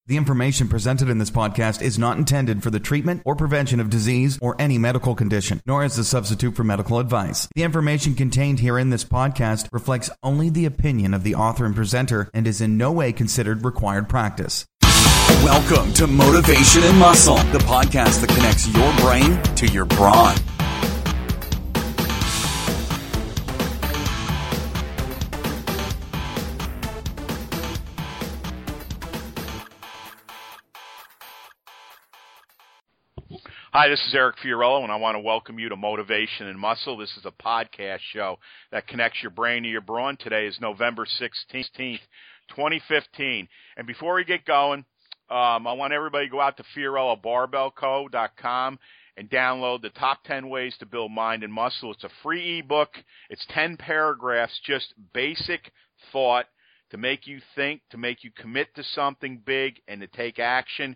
The information presented in this podcast is not intended for the treatment or prevention of disease or any medical condition, nor as a substitute for medical advice. The information contained here in this podcast reflects only the opinion of the author and presenter and is in no way considered required practice. Welcome to Motivation and Muscle, the podcast that connects your brain to your brawn. Hi, this is Eric Fiorillo, and I want to welcome you to Motivation and Muscle. This is a podcast show that connects your brain to your brawn. Today is November 16th, 2015. And before we get going, I want everybody to go out to FiorilloBarbellCo.com and download the top 10 ways to build mind and muscle. It's a free ebook. It's 10 paragraphs, just basic thought to make you think, to make you commit to something big, and to take action.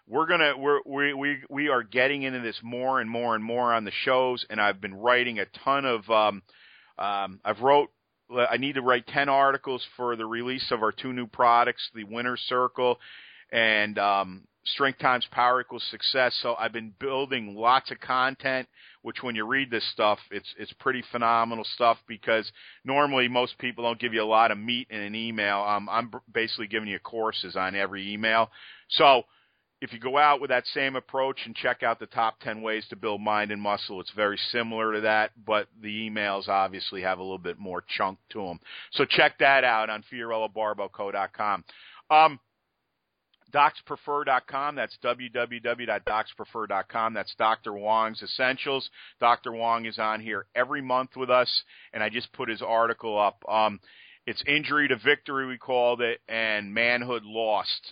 We are getting into this more and more and more on the shows, and I've been writing a ton of. I need to write 10 articles for the release of our two new products, the Winner's Circle and Strength Times Power Equals Success. So I've been building lots of content, which when you read this stuff, it's pretty phenomenal stuff, because normally most people don't give you a lot of meat in an email. I'm basically giving you courses on every email. So if you go out with that same approach and check out the top 10 ways to build mind and muscle, it's very similar to that, but the emails obviously have a little bit more chunk to them. So check that out on FiorilloBarbellCo.com. DocsPrefer.com, that's www.DocsPrefer.com. That's Dr. Wong's Essentials. Dr. Wong is on here every month with us, and I just put his article up. It's Injury to Victory, we called it, and Manhood Lost.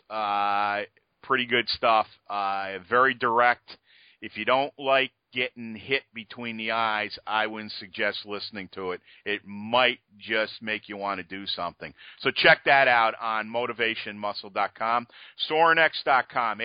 Pretty good stuff. Very direct. If you don't like getting hit between the eyes, I wouldn't suggest listening to it. It might just make you want to do something. So check that out on motivationmuscle.com. Sorinex.com,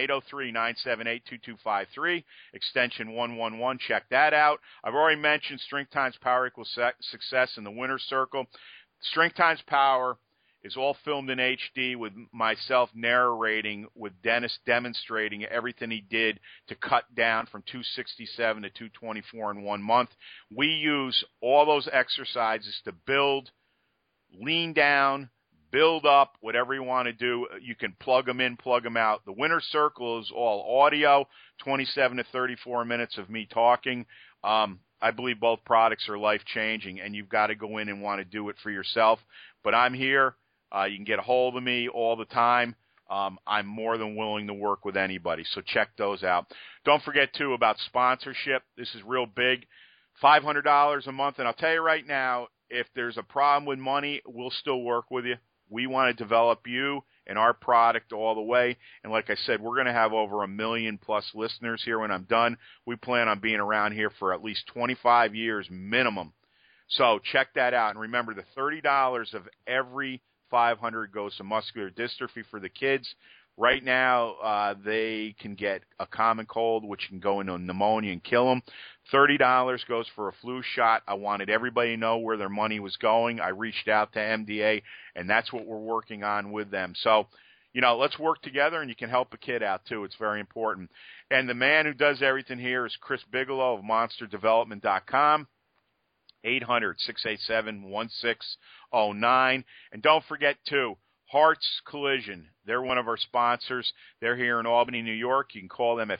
803-978-2253, extension 111. Check that out. I've already mentioned Strength Times Power Equals Success in the Winner's Circle. Strength Times Power is all filmed in HD with myself narrating, with Dennis demonstrating everything he did to cut down from 267 to 224 in 1 month. We use all those exercises to build, lean down, build up, whatever you want to do. You can plug them in, plug them out. The Winner's Circle is all audio, 27 to 34 minutes of me talking. I believe both products are life-changing, and you've got to go in and want to do it for yourself. But I'm here. You can get a hold of me all the time. I'm more than willing to work with anybody, so check those out. Don't forget, too, about sponsorship. This is real big, $500 a month. And I'll tell you right now, if there's a problem with money, we'll still work with you. We want to develop you and our product all the way. And like I said, we're going to have over 1 million-plus listeners here when I'm done. We plan on being around here for at least 25 years minimum. So check that out. And remember, the $30 of every 500 goes to muscular dystrophy for the kids. Right now, they can get a common cold, which can go into pneumonia and kill them. $30 goes for a flu shot. I wanted everybody to know where their money was going. I reached out to MDA, and that's what we're working on with them. So, let's work together, and you can help a kid out, too. It's very important. And the man who does everything here is Chris Bigelow of MonsterDevelopment.com. 800-687-1609. And don't forget, too, Hearts Collision. They're one of our sponsors. They're here in Albany, New York. You can call them at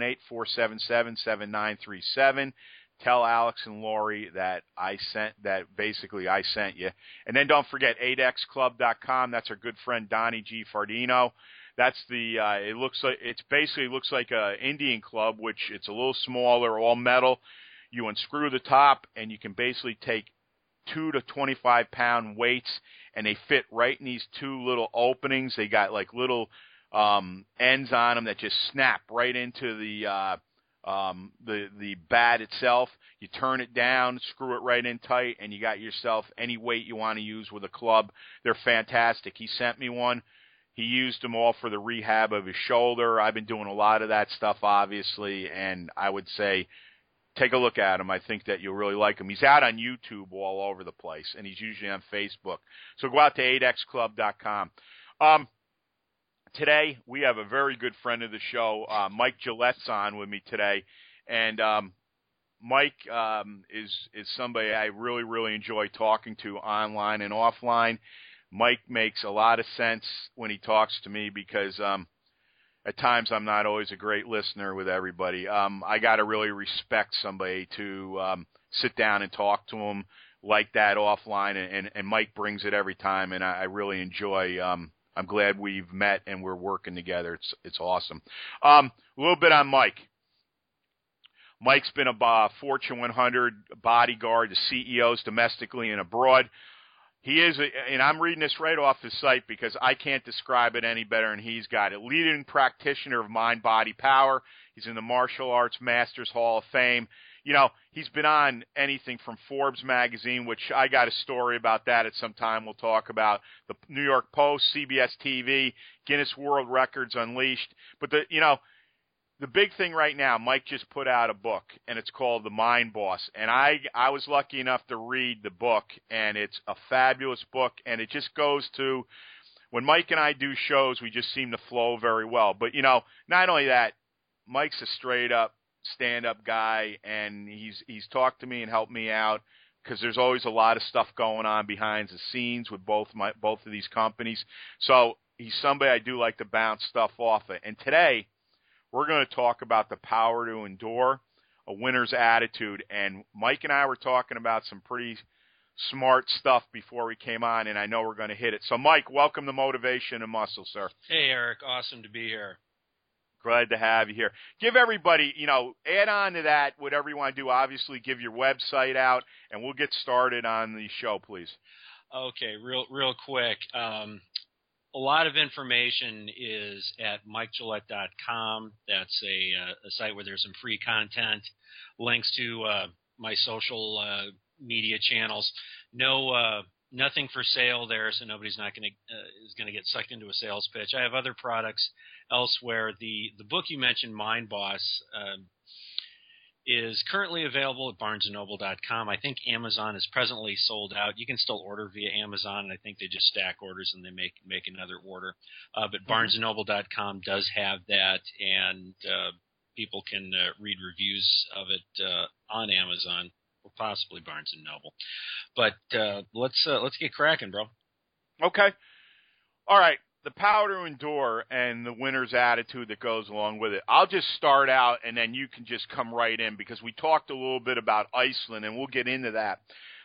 518-477-7937. Tell Alex and Lori that I sent you. And then don't forget 8xclub.com. That's our good friend Donnie G. Fardino. That's it looks like a Indian club, which it's a little smaller, all metal. You unscrew the top, and you can basically take 2 to 25-pound weights, and they fit right in these two little openings. They got like little ends on them that just snap right into the bat itself. You turn it down, screw it right in tight, and you got yourself any weight you want to use with a club. They're fantastic. He sent me one. He used them all for the rehab of his shoulder. I've been doing a lot of that stuff, obviously, and I would say take a look at him. I think that you'll really like him. He's out on YouTube all over the place, and he's usually on Facebook. So go out to 8xclub.com. today we have a very good friend of the show, Mike Gillette's on with me today, and Mike is somebody I really, really enjoy talking to online and offline. Mike makes a lot of sense when he talks to me because at times I'm not always a great listener with everybody. I got to really respect somebody to sit down and talk to him like that offline, and Mike brings it every time, and I really enjoy. I'm glad we've met and we're working together. It's awesome. A little bit on Mike. Mike's been a Fortune 100 bodyguard to CEOs domestically and abroad. He is, and I'm reading this right off his site because I can't describe it any better than he's got it. Leading practitioner of mind, body, power. He's in the Martial Arts Masters Hall of Fame. You know, he's been on anything from Forbes magazine, which I got a story about that at some time we'll talk about, the New York Post, CBS TV, Guinness World Records Unleashed. But the big thing right now, Mike just put out a book, and it's called The Mind Boss. And I was lucky enough to read the book, and it's a fabulous book, and it just goes to, when Mike and I do shows, we just seem to flow very well. But, not only that, Mike's a straight-up stand-up guy, and he's talked to me and helped me out because there's always a lot of stuff going on behind the scenes with both of these companies. So he's somebody I do like to bounce stuff off of. And today, we're going to talk about the power to endure, a winner's attitude. And Mike and I were talking about some pretty smart stuff before we came on, and I know we're going to hit it. So, Mike, welcome to Motivation and Muscle, sir. Hey, Eric. Awesome to be here. Glad to have you here. Give everybody, add on to that whatever you want to do. Obviously, give your website out, and we'll get started on the show, please. Okay, real quick. A lot of information is at MikeGillette.com. That's a site where there's some free content, links to my social media channels. Nothing for sale there, so nobody's is going to get sucked into a sales pitch. I have other products elsewhere. The book you mentioned, Mind Boss, is currently available at BarnesandNoble.com. I think Amazon is presently sold out. You can still order via Amazon, and I think they just stack orders and they make another order. But BarnesandNoble.com does have that, and people can read reviews of it on Amazon or possibly Barnes and Noble. But let's get cracking, bro. Okay. All right. The power to endure and the winner's attitude that goes along with it. I'll just start out, and then you can just come right in because we talked a little bit about Iceland, and we'll get into that.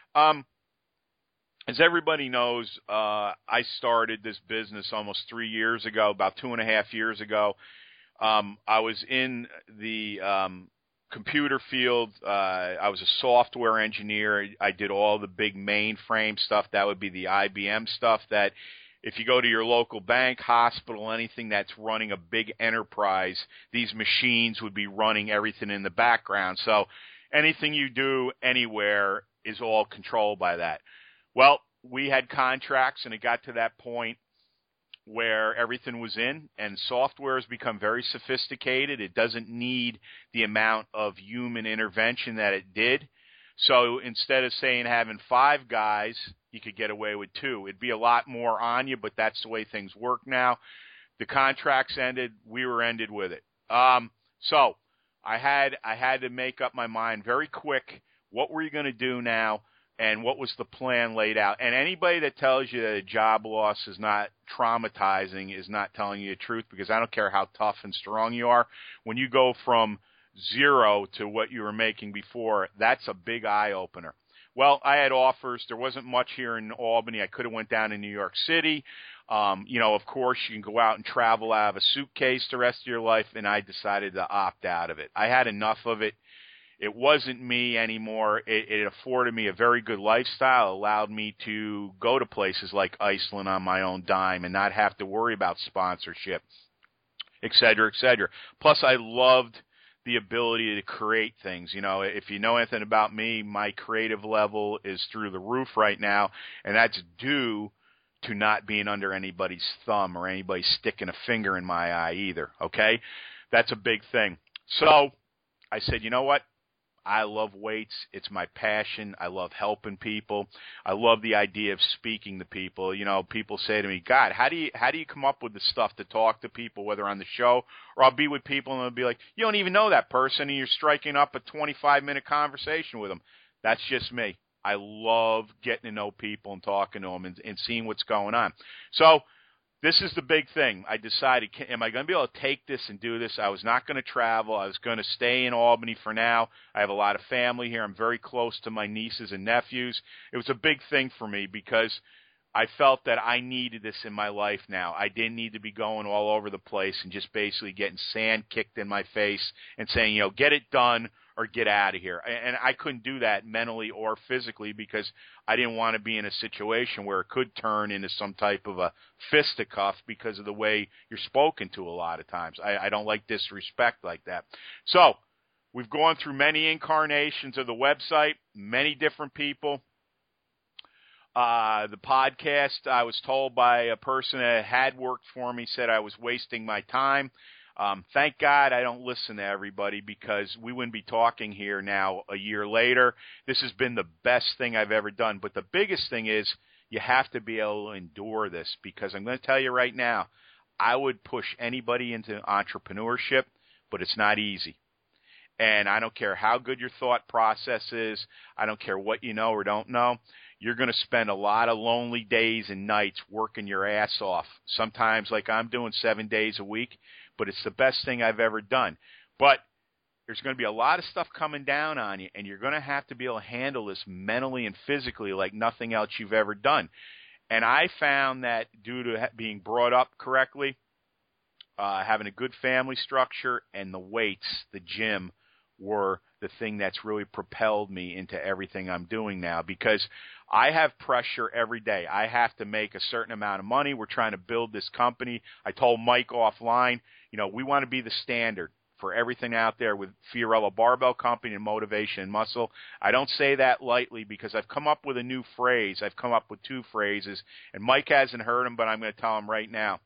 As everybody knows, I started this business almost 3 years ago, about 2.5 years ago. I was in the computer field. I was a software engineer. I did all the big mainframe stuff. That would be the IBM stuff that if you go to your local bank, hospital, anything that's running a big enterprise, these machines would be running everything in the background. So anything you do anywhere is all controlled by that. Well, we had contracts, and it got to that point where everything was in, and software has become very sophisticated. It doesn't need the amount of human intervention that it did. So instead of saying having 5 guys, you could get away with 2. It'd be a lot more on you, but that's the way things work now. The contracts ended. We were ended with it. So I had to make up my mind very quick. What were you going to do now? And what was the plan laid out? And anybody that tells you that a job loss is not traumatizing is not telling you the truth, because I don't care how tough and strong you are. When you go from 0 to what you were making before, that's a big eye-opener. Well, I had offers. There wasn't much here in Albany. I could have went down to New York City. Of course, you can go out and travel out of a suitcase the rest of your life, and I decided to opt out of it. I had enough of it. It wasn't me anymore. It afforded me a very good lifestyle, allowed me to go to places like Iceland on my own dime and not have to worry about sponsorship, et cetera, et cetera. Plus, I loved the ability to create things. If you know anything about me, my creative level is through the roof right now, and that's due to not being under anybody's thumb or anybody sticking a finger in my eye either, okay? That's a big thing. So I said, you know what? I love weights. It's my passion. I love helping people. I love the idea of speaking to people. You know, people say to me, God, how do you come up with the stuff to talk to people, whether on the show or I'll be with people and they'll be like, you don't even know that person and you're striking up a 25-minute conversation with them. That's just me. I love getting to know people and talking to them and seeing what's going on. So this is the big thing. I decided, am I going to be able to take this and do this? I was not going to travel. I was going to stay in Albany for now. I have a lot of family here. I'm very close to my nieces and nephews. It was a big thing for me because I felt that I needed this in my life now. I didn't need to be going all over the place and just basically getting sand kicked in my face and saying, you know, get it done or get out of here. And I couldn't do that mentally or physically because I didn't want to be in a situation where it could turn into some type of a fisticuff because of the way you're spoken to a lot of times. I don't like disrespect like that. So we've gone through many incarnations of the website, many different people. The podcast, I was told by a person that had worked for me, said I was wasting my time. Thank God I don't listen to everybody because we wouldn't be talking here now a year later. This has been the best thing I've ever done. But the biggest thing is you have to be able to endure this because I'm going to tell you right now, I would push anybody into entrepreneurship, but it's not easy. And I don't care how good your thought process is. I don't care what you know or don't know. You're going to spend a lot of lonely days and nights working your ass off. Sometimes like I'm doing 7 days a week, but it's the best thing I've ever done. But there's going to be a lot of stuff coming down on you, and you're going to have to be able to handle this mentally and physically like nothing else you've ever done. And I found that due to being brought up correctly, having a good family structure, and the weights, the gym, were the thing that's really propelled me into everything I'm doing now because I have pressure every day. I have to make a certain amount of money. We're trying to build this company. I told Mike offline, you know, we want to be the standard for everything out there with Fiorello Barbell Company and Motivation and Muscle. I don't say that lightly because I've come up with a new phrase. I've come up with two phrases, and Mike hasn't heard them, but I'm going to tell him right now.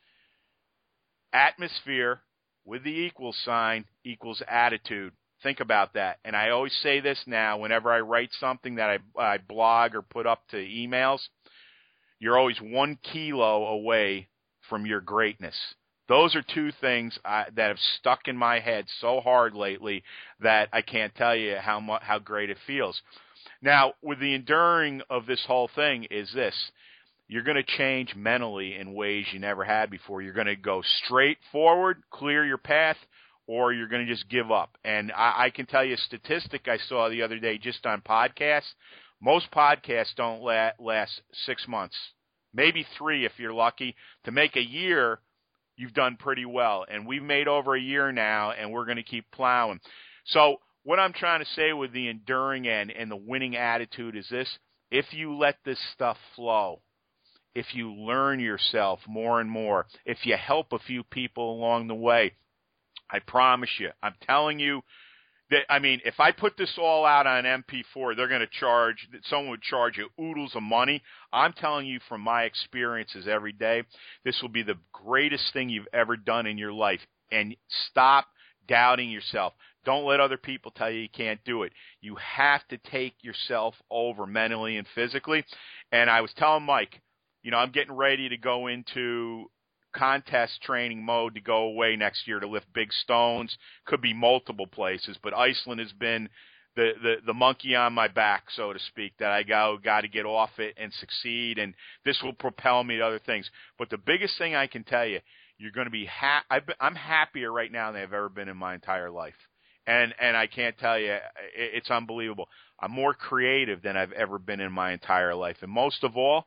Atmosphere with the equal sign equals attitude. Think about that. And I always say this now whenever I write something that I blog or put up to emails, you're always 1 kilo away from your greatness. Those are two things that have stuck in my head so hard lately that I can't tell you how great it feels. Now, with the enduring of this whole thing is this. You're going to change mentally in ways you never had before. You're going to go straight forward, clear your path, or you're going to just give up. And I can tell you a statistic I saw the other day just on podcasts. Most podcasts don't last 6 months, maybe 3 if you're lucky. To make a year, you've done pretty well. And we've made over a year now, and we're going to keep plowing. So what I'm trying to say with the enduring and the winning attitude is this. If you let this stuff flow, if you learn yourself more and more, if you help a few people along the way, I promise you, I'm telling you that, I mean, if I put this all out on MP4, they're going to charge, someone would charge you oodles of money. I'm telling you from my experiences every day, this will be the greatest thing you've ever done in your life. And stop doubting yourself. Don't let other people tell you you can't do it. You have to take yourself over mentally and physically. And I was telling Mike, you know, I'm getting ready to go into contest training mode to go away next year to lift big stones. Could be multiple places, but Iceland has been the monkey on my back, so to speak, that I got to get off it and succeed, and this will propel me to other things. But the biggest thing I can tell you, you're going to be I'm happier right now than I've ever been in my entire life. And I can't tell you, it's unbelievable. I'm more creative than I've ever been in my entire life. And most of all,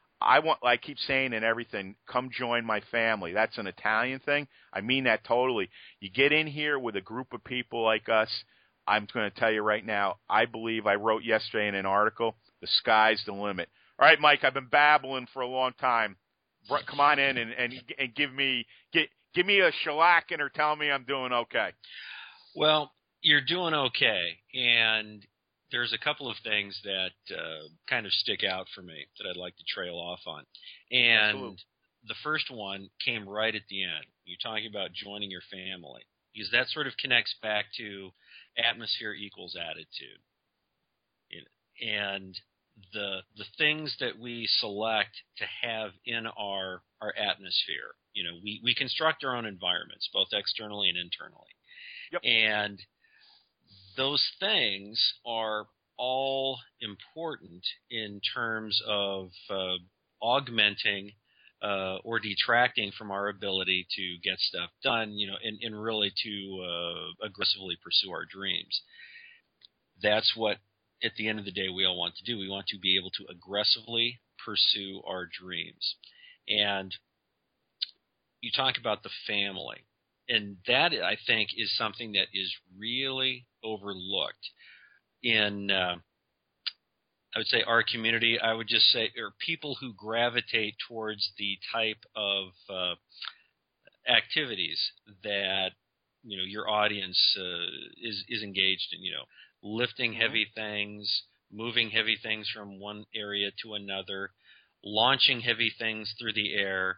I keep saying in everything, come join my family. That's an Italian thing. I mean that totally. You get in here with a group of people like us, I'm going to tell you right now, I believe I wrote yesterday in an article, the sky's the limit. All right, Mike, I've been babbling for a long time. Come on in and give me a shellacking or tell me I'm doing okay. Well, you're doing okay, and there's a couple of things that kind of stick out for me that I'd like to trail off on. And Absolutely. The first one came right at the end. You're talking about joining your family. because that sort of connects back to atmosphere equals attitude. And the things that we select to have in our atmosphere, we construct our own environments, both externally and internally. Yep. And those things are all important in terms of augmenting or detracting from our ability to get stuff done, and really to aggressively pursue our dreams. That's what, at the end of the day, we all want to do. We want to be able to aggressively pursue our dreams. And you talk about the family, and that, I think, is something that is really overlooked in I would say our community. I would just say, or people who gravitate towards the type of activities that your audience is engaged in. Lifting heavy things, moving heavy things from one area to another, launching heavy things through the air.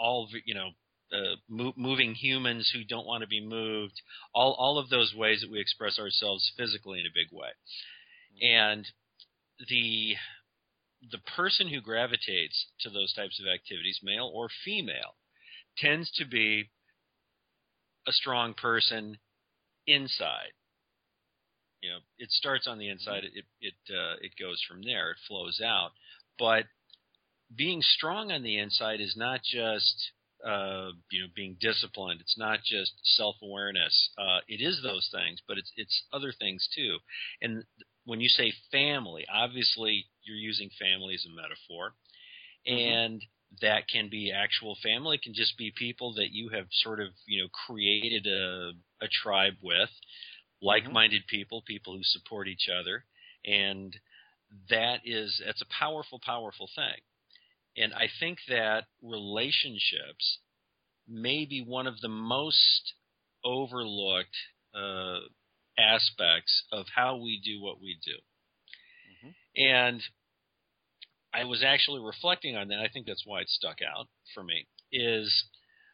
Moving humans who don't want to be moved. All of those ways that we express ourselves physically in a big way. And the person who gravitates to those types of activities, male or female, tends to be a strong person inside. It starts on the inside. It goes from there. It flows out. But being strong on the inside is not just being disciplined. It's not just self-awareness. It is those things, but it's other things too. And when you say family, obviously you're using family as a metaphor, and that can be actual family. It can just be people that you have sort of created a tribe with, like-minded people who support each other, and that's a powerful, powerful thing. And I think that relationships may be one of the most overlooked aspects of how we do what we do. And I was actually reflecting on that. I think that's why it stuck out for me, is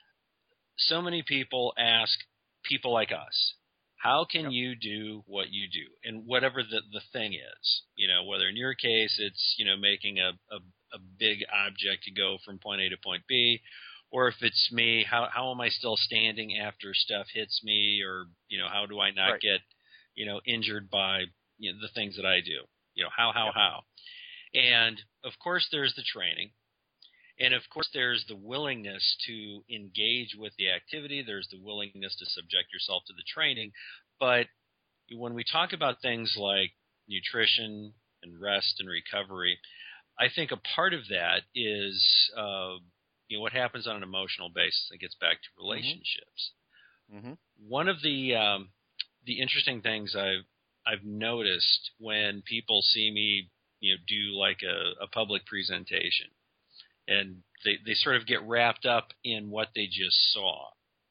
so many people ask people like us, how can you do what you do? And whatever the thing is, whether in your case it's, making a big object to go from point A to point B, or if it's me, how am I still standing after stuff hits me, or, how do I not get, injured by the things that I do? How? And of course there's the training. And of course there's the willingness to engage with the activity. There's the willingness to subject yourself to the training. But when we talk about things like nutrition and rest and recovery, I think a part of that is what happens on an emotional basis. It gets back to relationships. One of the interesting things I've noticed when people see me do like a public presentation, and they sort of get wrapped up in what they just saw.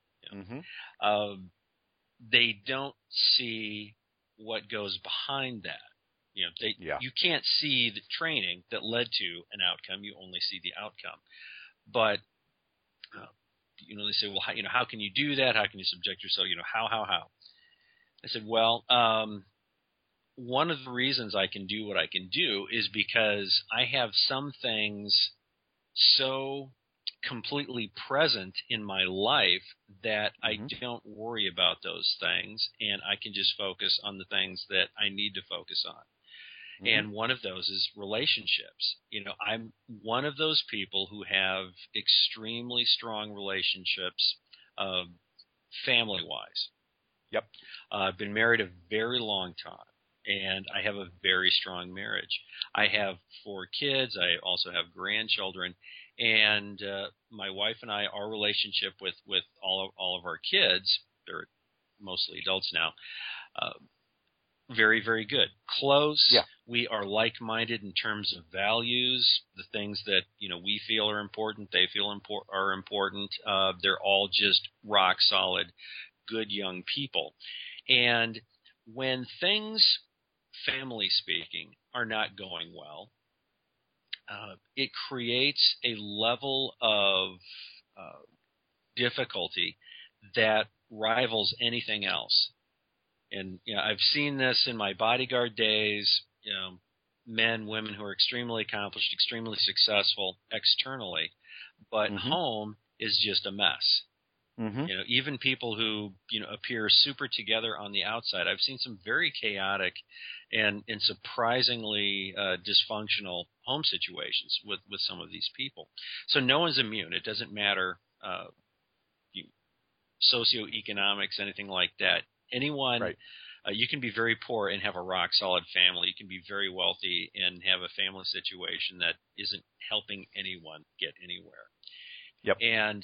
They don't see what goes behind that. You can't see the training that led to an outcome. You only see the outcome. But they say, well, how can you do that? How can you subject yourself? How? I said, well, one of the reasons I can do what I can do is because I have some things so completely present in my life that I don't worry about those things, and I can just focus on the things that I need to focus on. And one of those is relationships. I'm one of those people who have extremely strong relationships, family-wise. I've been married a very long time, and I have a very strong marriage. I have 4 kids. I also have grandchildren. And my wife and I, our relationship with all of our kids, they're mostly adults now, very, very good. Close. We are like-minded in terms of values. The things that we feel are important, they feel are important. They're all just rock solid, good young people. And when things, family speaking, are not going well, it creates a level of difficulty that rivals anything else. And I've seen this in my bodyguard days. Men, women who are extremely accomplished, extremely successful externally, but home is just a mess. Even people who appear super together on the outside. I've seen some very chaotic and surprisingly dysfunctional home situations with some of these people. So no one's immune. It doesn't matter socioeconomics, anything like that. Anyone, right. You can be very poor and have a rock solid family. You can be very wealthy and have a family situation that isn't helping anyone get anywhere. Yep. And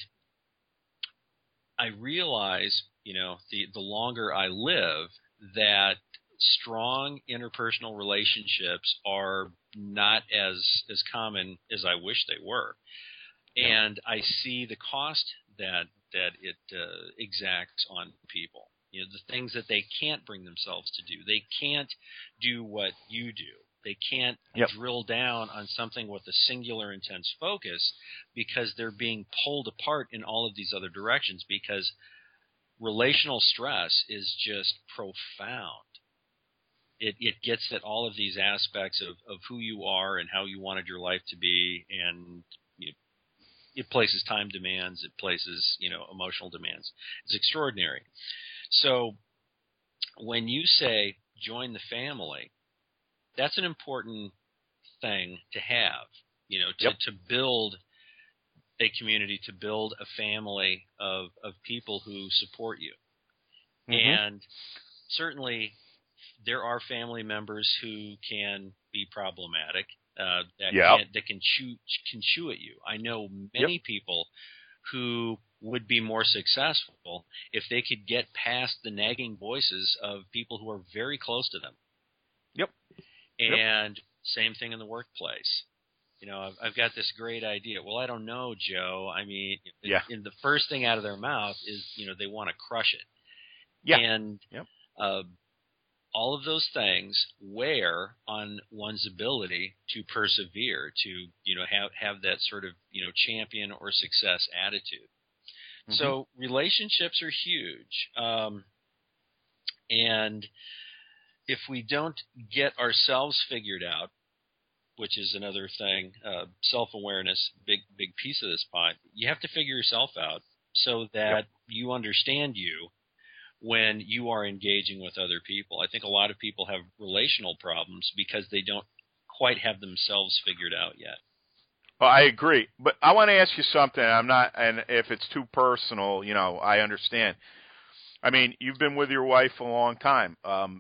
I realize, the longer I live, that strong interpersonal relationships are not as common as I wish they were. And I see the cost that it exacts on people. The things that they can't bring themselves to do. They can't do what you do. They can't drill down on something with a singular intense focus because they're being pulled apart in all of these other directions, because relational stress is just profound. It gets at all of these aspects of who you are and how you wanted your life to be, and it places time demands, it places emotional demands. It's extraordinary. So when you say join the family, that's an important thing to have, to build a community, to build a family of people who support you. And certainly there are family members who can be problematic, that can chew at you. I know many people who would be more successful if they could get past the nagging voices of people who are very close to them. And same thing in the workplace. I've got this great idea. Well, I don't know, Joe. I mean, and the first thing out of their mouth is, they want to crush it. And all of those things wear on one's ability to persevere, to, have that sort of, champion or success attitude. So relationships are huge. And if we don't get ourselves figured out, which is another thing, self-awareness, big piece of this pie, you have to figure yourself out so that you understand you when you are engaging with other people. I think a lot of people have relational problems because they don't quite have themselves figured out yet. Well, I agree, but I want to ask you something. And if it's too personal, I understand. I mean, you've been with your wife a long time.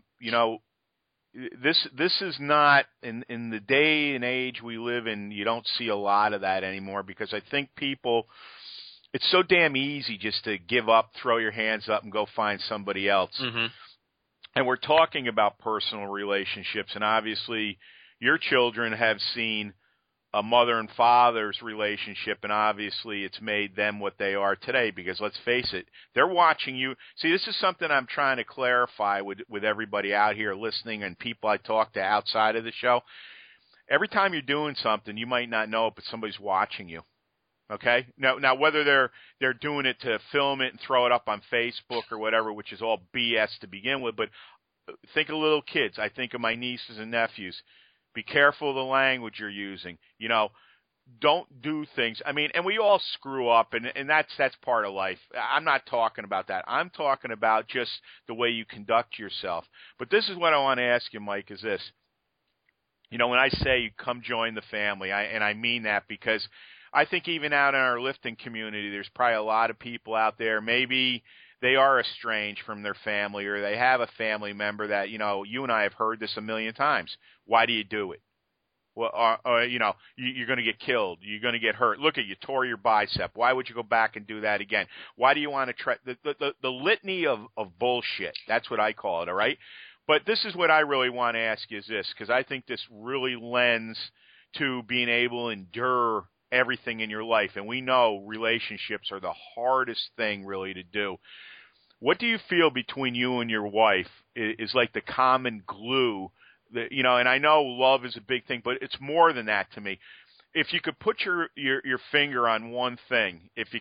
This is not in the day and age we live in. You don't see a lot of that anymore, because I think people, it's so damn easy just to give up, throw your hands up, and go find somebody else. And we're talking about personal relationships, and obviously your children have seen a mother and father's relationship, and obviously it's made them what they are today, because let's face it, they're watching you. See, this is something I'm trying to clarify with everybody out here listening and people I talk to outside of the show. Every time you're doing something, you might not know it, but somebody's watching you. Okay? Now whether they're doing it to film it and throw it up on Facebook or whatever, which is all BS to begin with, but think of little kids. I think of my nieces and nephews. Be careful of the language you're using. Don't do things. I mean, and we all screw up, and that's part of life. I'm not talking about that. I'm talking about just the way you conduct yourself. But this is what I want to ask you, Mike, is this. When I say come join the family, and I mean that because I think even out in our lifting community, there's probably a lot of people out there, maybe they are estranged from their family, or they have a family member that, you and I have heard this a million times. Why do you do it? Well, you're going to get killed. You're going to get hurt. Look at you, tore your bicep. Why would you go back and do that again? Why do you want to try the litany of bullshit? That's what I call it, all right? But this is what I really want to ask you is this, because I think this really lends to being able to endure everything in your life. And we know relationships are the hardest thing really to do. What do you feel between you and your wife is like the common glue that, and I know love is a big thing, but it's more than that to me. If you could put your finger on one thing, if you could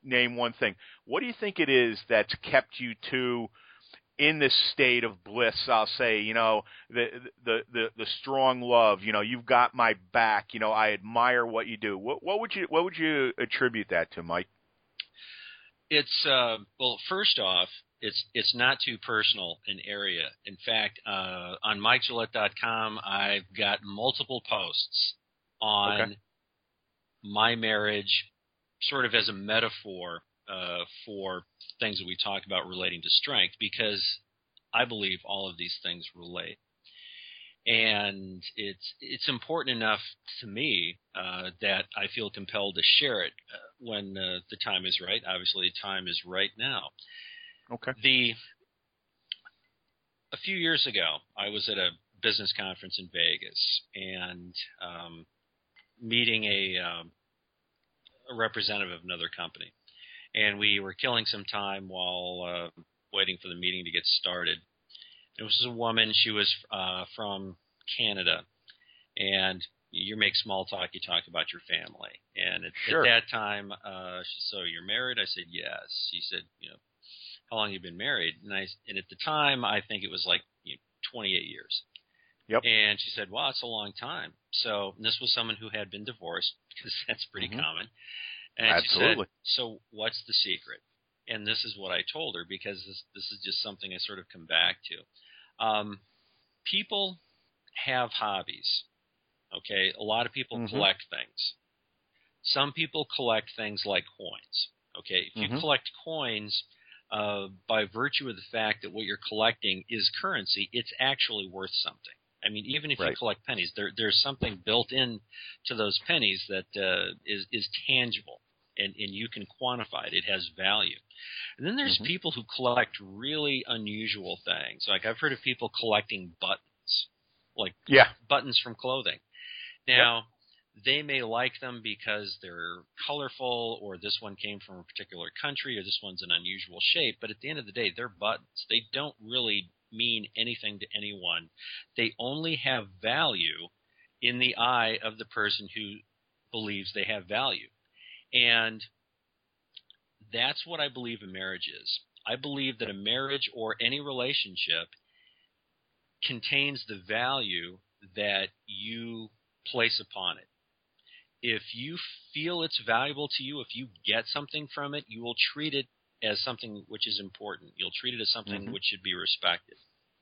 name one thing. What do you think it is that's kept you in this state of bliss? I'll say, the strong love. You've got my back. I admire what you do. What would you attribute that to, Mike? It's well, first off, it's not too personal an area. In fact, on MikeGillette.com, I've got multiple posts on my marriage, sort of as a metaphor for things that we talk about relating to strength, because I believe all of these things relate. And it's important enough to me that I feel compelled to share it when the time is right. Obviously, the time is right now. Okay. A few years ago, I was at a business conference in Vegas and meeting a representative of another company. And we were killing some time while waiting for the meeting to get started. It was a woman. She was from Canada. And you make small talk, you talk about your family. And at that time, she said, "So you're married?" I said, "Yes." She said, "How long have you been married?" And at the time, I think it was like 28 years. Yep. And she said, "Wow, it's a long time." So this was someone who had been divorced, because that's pretty common. And Absolutely. She said, "So what's the secret?" And this is what I told her, because this is just something I sort of come back to. People have hobbies. Okay, a lot of people collect things. Some people collect things like coins. Okay, if you collect coins, by virtue of the fact that what you're collecting is currency, it's actually worth something. I mean, even if you collect pennies, there's something built in to those pennies that is tangible, and you can quantify it. It has value. And then there's people who collect really unusual things. Like I've heard of people collecting buttons, like buttons from clothing. Now, they may like them because they're colorful, or this one came from a particular country, or this one's an unusual shape. But at the end of the day, they're buttons. They don't really mean anything to anyone. They only have value in the eye of the person who believes they have value. And that's what I believe a marriage is. I believe that a marriage or any relationship contains the value that you place upon it. If you feel it's valuable to you, if you get something from it, you will treat it as something which is important. You'll treat it as something which should be respected.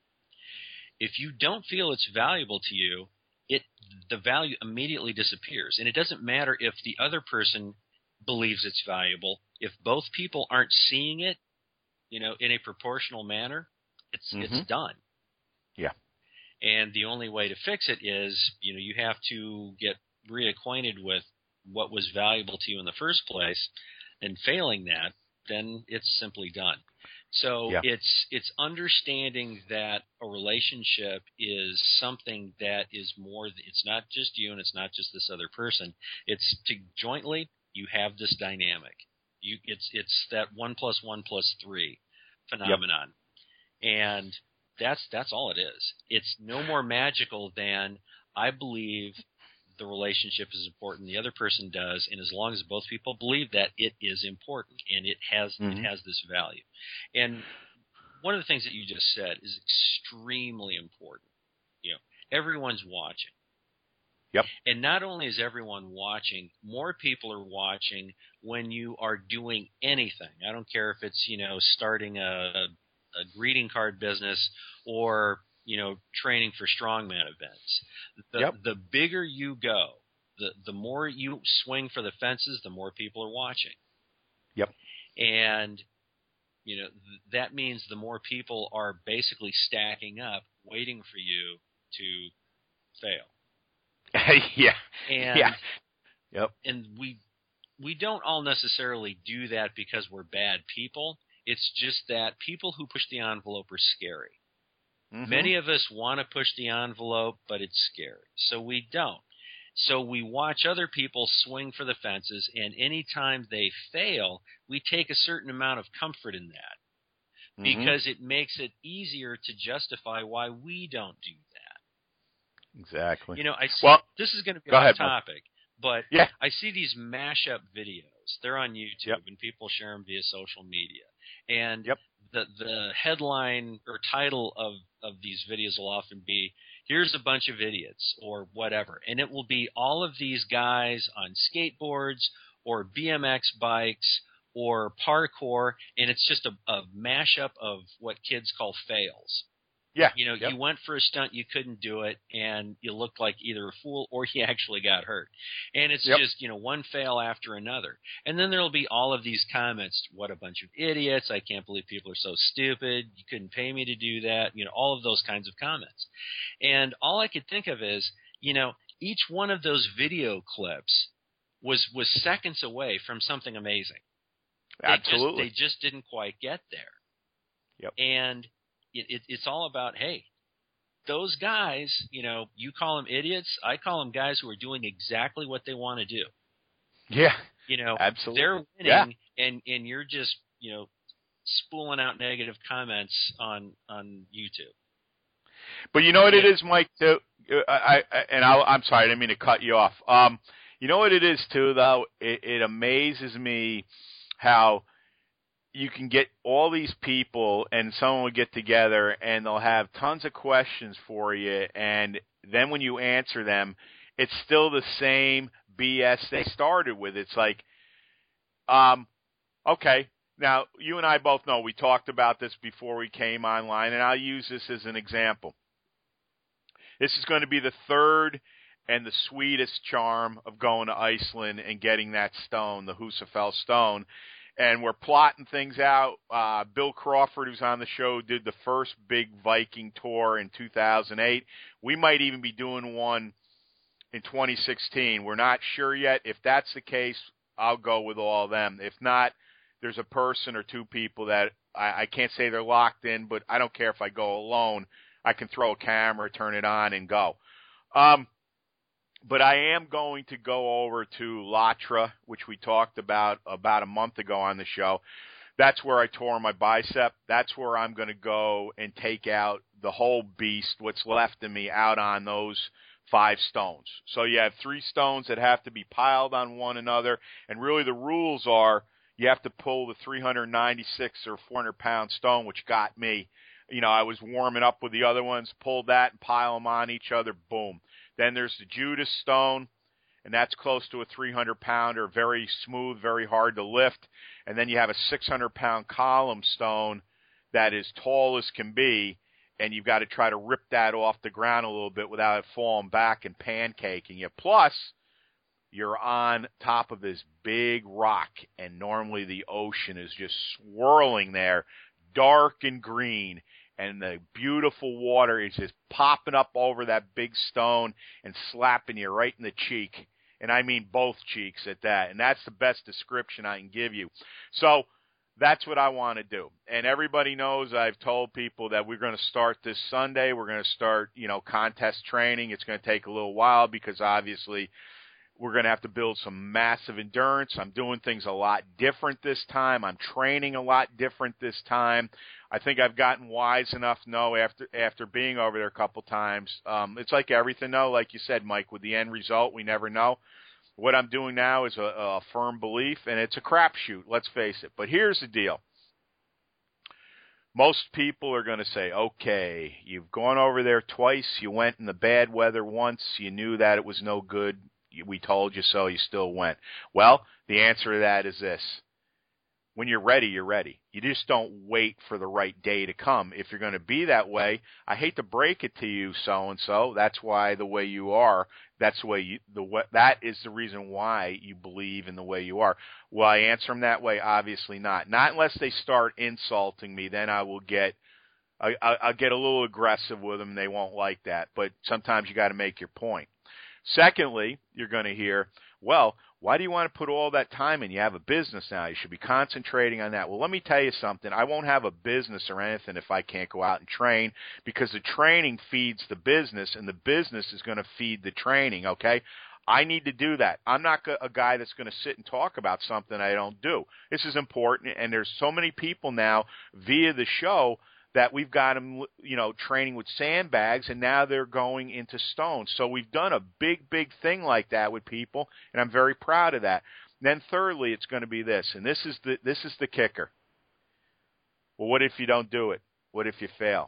If you don't feel it's valuable to you, the value immediately disappears. And it doesn't matter if the other person believes it's valuable. If both people aren't seeing it, in a proportional manner, it's done. Yeah. And the only way to fix it is, you have to get reacquainted with what was valuable to you in the first place, and failing that, then it's simply done. So it's understanding that a relationship is something that is more. It's not just you, and it's not just this other person. It's jointly you have this dynamic. It's that 1 + 1 + 3 phenomenon, and that's all it is. It's no more magical than I believe the relationship is important, the other person does, and as long as both people believe that, it is important, and it has this value. And one of the things that you just said is extremely important. Everyone's watching. Yep. And not only is everyone watching, more people are watching when you are doing anything. I don't care if it's, starting a greeting card business or training for strongman events. The bigger you go, the more you swing for the fences, the more people are watching. Yep. And, that means the more people are basically stacking up, waiting for you to fail. Yep. And we don't all necessarily do that because we're bad people. It's just that people who push the envelope are scary. Many of us want to push the envelope, but it's scary, so we don't. So we watch other people swing for the fences, and anytime they fail, we take a certain amount of comfort in that because it makes it easier to justify why we don't do that. Exactly. This is going to be off topic, but I see these mashup videos posts. They're on YouTube, Yep. and people share them via social media. And Yep. the headline or title of these videos will often be, here's a bunch of idiots or whatever. And it will be all of these guys on skateboards or BMX bikes or parkour, and it's just a mashup of what kids call fails. Yeah. You know, Yep. you went for a stunt, you couldn't do it, and you looked like either a fool or you actually got hurt. And it's Yep. just, one fail after another. And then there'll be all of these comments, what a bunch of idiots, I can't believe people are so stupid, you couldn't pay me to do that, all of those kinds of comments. And all I could think of is, each one of those video clips was seconds away from something amazing. Absolutely. They just didn't quite get there. Yep. And it's all about, hey, those guys, you call them idiots. I call them guys who are doing exactly what they want to do. Yeah. Absolutely. They're winning, and you're just, spooling out negative comments on YouTube. But you know what it is, Mike, too? I'm sorry, I didn't mean to cut you off. You know what it is, too, though? It amazes me how you can get all these people and someone will get together and they'll have tons of questions for you, and then when you answer them, it's still the same BS they started with. It's like, okay, now you and I both know we talked about this before we came online, and I'll use this as an example. This is going to be the third and the sweetest charm of going to Iceland and getting that stone, the Husafell stone. And we're plotting things out. Bill Crawford, who's on the show, did the first big Viking tour in 2008. We might even be doing one in 2016. We're not sure yet. If that's the case, I'll go with all of them. If not, there's a person or two people that I can't say they're locked in, but I don't care if I go alone. I can throw a camera, turn it on, and go. But I am going to go over to Latra, which we talked about a month ago on the show. That's where I tore my bicep. That's where I'm going to go and take out the whole beast, what's left of me, out on those 5 stones. So you have 3 stones that have to be piled on one another, and really the rules are you have to pull the 396 or 400-pound stone, which got me. I was warming up with the other ones, pulled that and pile them on each other, boom. Then there's the Judas stone, and that's close to a 300-pounder, very smooth, very hard to lift. And then you have a 600-pound column stone that is tall as can be, and you've got to try to rip that off the ground a little bit without it falling back and pancaking you. Plus, you're on top of this big rock, and normally the ocean is just swirling there, dark and green. And the beautiful water is just popping up over that big stone and slapping you right in the cheek. And I mean both cheeks at that. And that's the best description I can give you. So that's what I want to do. And everybody knows I've told people that we're going to start this Sunday. We're going to start, contest training. It's going to take a little while because obviously we're going to have to build some massive endurance. I'm doing things a lot different this time. I'm training a lot different this time. I think I've gotten wise enough to know after being over there a couple times. It's like everything, though. Like you said, Mike, with the end result, we never know. What I'm doing now is a firm belief, and it's a crapshoot, let's face it. But here's the deal. Most people are going to say, okay, you've gone over there twice. You went in the bad weather once. You knew that it was no good. We told you so. You still went. Well, the answer to that is this. When you're ready, you're ready. You just don't wait for the right day to come. If you're going to be that way, I hate to break it to you, so-and-so. That's why the way you are. That's the way that is the reason why you believe in the way you are. Will I answer them that way? Obviously not. Not unless they start insulting me. Then I'll get a little aggressive with them. They won't like that. But sometimes you got to make your point. Secondly, you're going to hear, well, why do you want to put all that time in? You have a business now. You should be concentrating on that. Well, let me tell you something. I won't have a business or anything if I can't go out and train, because the training feeds the business, and the business is going to feed the training, okay? I need to do that. I'm not a guy that's going to sit and talk about something I don't do. This is important, and there's so many people now via the show that we've got them, training with sandbags, and now they're going into stones. So we've done a big, big thing like that with people, and I'm very proud of that. Then thirdly, it's going to be this, and this is the kicker. Well, what if you don't do it? What if you fail?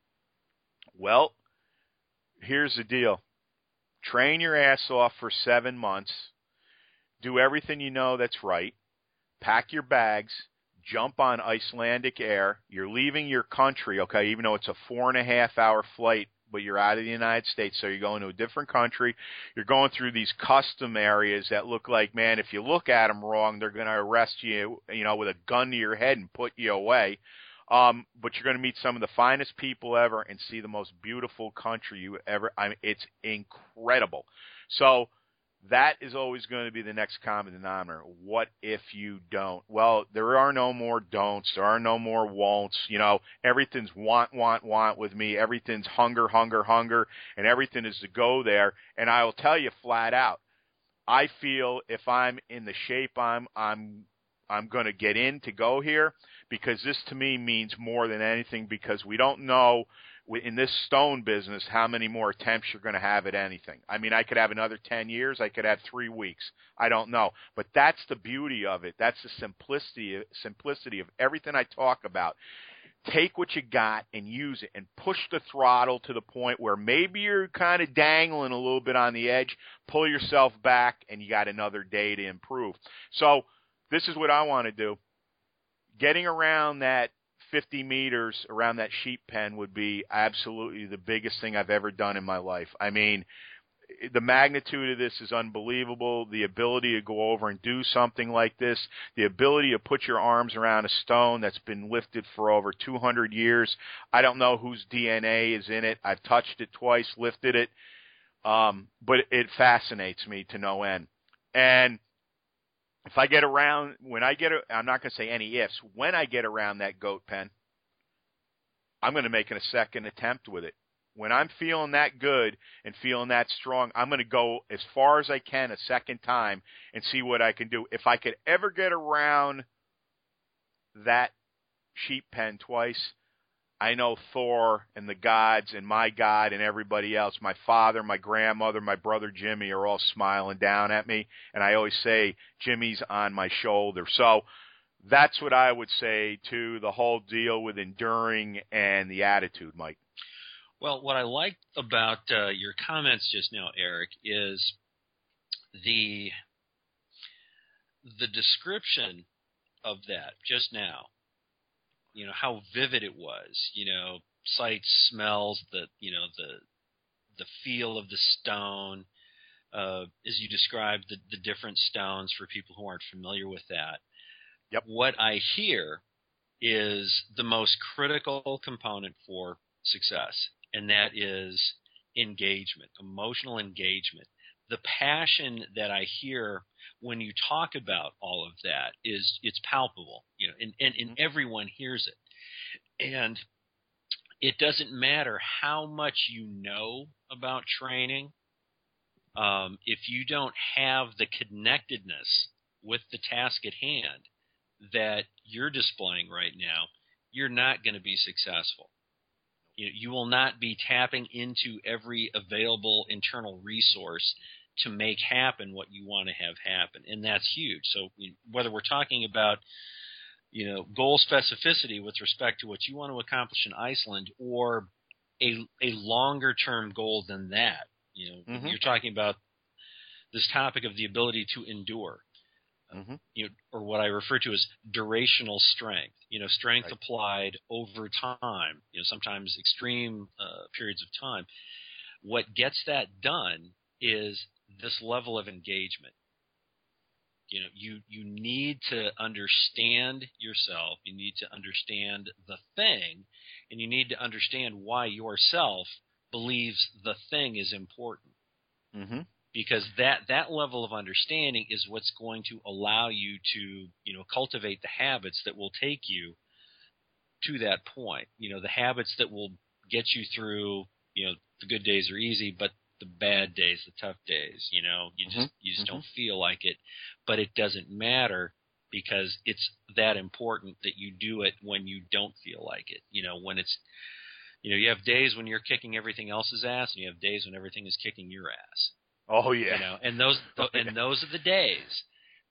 Well, here's the deal. Train your ass off for 7 months. Do everything you know that's right. Pack your bags. Jump on Icelandic Air. You're leaving your country, okay, even though it's a 4.5-hour flight, but you're out of the United States, so you're going to a different country. You're going through these custom areas that look like, man, if you look at them wrong, they're going to arrest you, with a gun to your head and put you away. But you're going to meet some of the finest people ever and see the most beautiful country you ever. It's incredible. So that is always going to be the next common denominator. What if you don't? Well, there are no more don'ts. There are no more won'ts. Everything's want with me. Everything's hunger, and everything is to go there. And I will tell you flat out, I feel if I'm in the shape I'm going to get in to go here, because this to me means more than anything, because we don't know in this stone business how many more attempts you're going to have at anything. I mean, I could have another 10 years. I could have 3 weeks. I don't know. But that's the beauty of it. That's the simplicity of everything I talk about. Take what you got and use it, and push the throttle to the point where maybe you're kind of dangling a little bit on the edge. Pull yourself back, and you got another day to improve. So this is what I want to do. Getting around that 50 meters around that sheep pen would be absolutely the biggest thing I've ever done in my life. I mean, the magnitude of this is unbelievable. The ability to go over and do something like this, the ability to put your arms around a stone that's been lifted for over 200 years. I don't know whose DNA is in it. I've touched it twice, lifted it, but it fascinates me to no end. And if I get around, I'm not going to say any ifs, when I get around that goat pen, I'm going to make a second attempt with it. When I'm feeling that good and feeling that strong, I'm going to go as far as I can a second time and see what I can do. If I could ever get around that sheep pen twice, I know Thor and the gods and my God and everybody else, my father, my grandmother, my brother Jimmy, are all smiling down at me. And I always say, Jimmy's on my shoulder. So that's what I would say to the whole deal with enduring and the attitude, Mike. Well, what I liked about your comments just now, Eric, is the description of that just now. How vivid it was, sights, smells, the feel of the stone, as you described the different stones for people who aren't familiar with that. Yep. What I hear is the most critical component for success, and that is engagement, emotional engagement. The passion that I hear when you talk about all of that it's palpable, and everyone hears it. And it doesn't matter how much you know about training. If you don't have the connectedness with the task at hand that you're displaying right now, you're not going to be successful. You will not be tapping into every available internal resource to make happen what you want to have happen. And that's huge. So whether we're talking about, goal specificity with respect to what you want to accomplish in Iceland, or a longer term goal than that, you're talking about this topic of the ability to endure, or what I refer to as durational strength, strength right. Applied over time, sometimes extreme periods of time. What gets that done is this level of engagement. You need to understand yourself. You need to understand the thing, and you need to understand why yourself believes the thing is important. Mm-hmm. Because that level of understanding is what's going to allow you to, cultivate the habits that will take you to that point. The habits that will get you through, the good days are easy, but the bad days, the tough days, you just don't feel like it, but it doesn't matter, because it's that important that you do it when you don't feel like it. When it's, you have days when you're kicking everything else's ass, and you have days when everything is kicking your ass. Oh yeah. And those are the days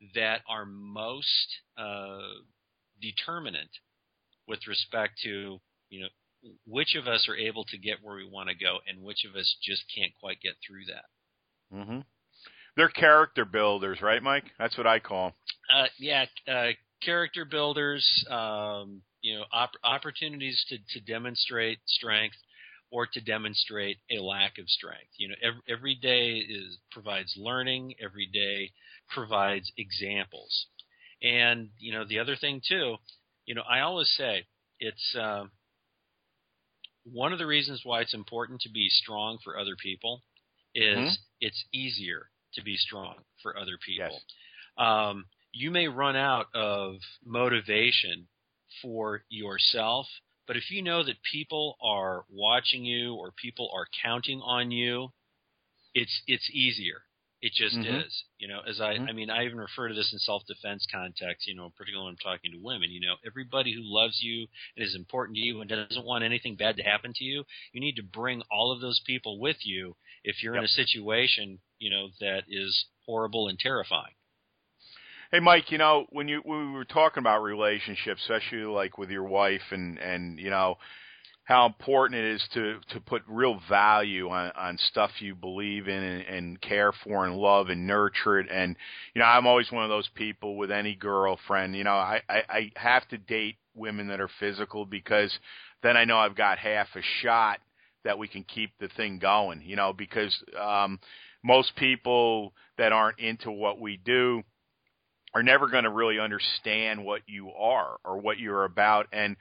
that are most determinant with respect to, which of us are able to get where we want to go and which of us just can't quite get through that. Mm-hmm. They're character builders, right, Mike? That's what I call them. Character builders, opportunities to demonstrate strength or to demonstrate a lack of strength. Every day provides learning. Every day provides examples. And, the other thing too, I always say it's one of the reasons why it's important to be strong for other people is it's easier to be strong for other people. Yes. You may run out of motivation for yourself, but if you know that people are watching you or people are counting on you, it's easier. It just is. I even refer to this in self-defense context, particularly when I'm talking to women. Everybody who loves you and is important to you and doesn't want anything bad to happen to you, you need to bring all of those people with you if you're in a situation, that is horrible and terrifying. Hey, Mike, when we were talking about relationships, especially like with your wife and how important it is to put real value on stuff you believe in and care for and love and nurture it. And, I'm always one of those people with any girlfriend, I have to date women that are physical because then I know I've got half a shot that we can keep the thing going, because most people that aren't into what we do are never going to really understand what you are or what you're about. And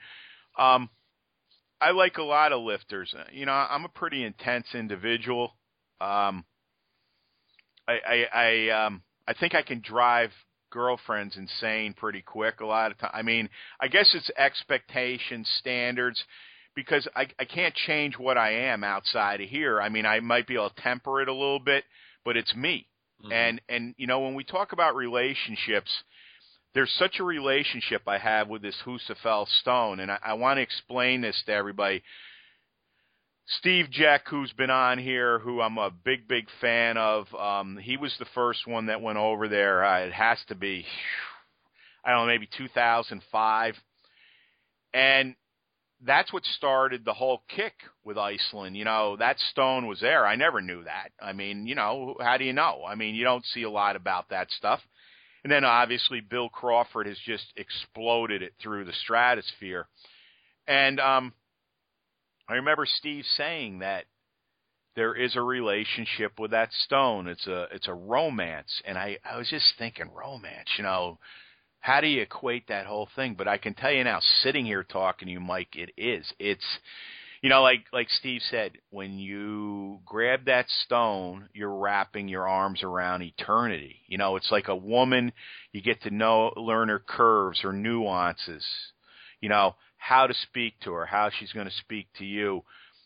I like a lot of lifters. I'm a pretty intense individual. I think I can drive girlfriends insane pretty quick a lot of time. I guess it's expectation standards because I can't change what I am outside of here. I might be able to temper it a little bit, but it's me. Mm-hmm. And when we talk about relationships, there's such a relationship I have with this Husafell stone, and I want to explain this to everybody. Steve Jeck, who's been on here, who I'm a big, big fan of, he was the first one that went over there. It has to be, maybe 2005. And that's what started the whole kick with Iceland. That stone was there. I never knew that. How do you know? You don't see a lot about that stuff. And then obviously Bill Crawford has just exploded it through the stratosphere. And I remember Steve saying that there is a relationship with that stone. It's a romance. And I was just thinking, romance, how do you equate that whole thing? But I can tell you now, sitting here talking to you, Mike, it is. It's, like Steve said, when you grab that stone, you're wrapping your arms around eternity. It's like a woman, you get to learn her curves, her nuances, how to speak to her, how she's going to speak to you,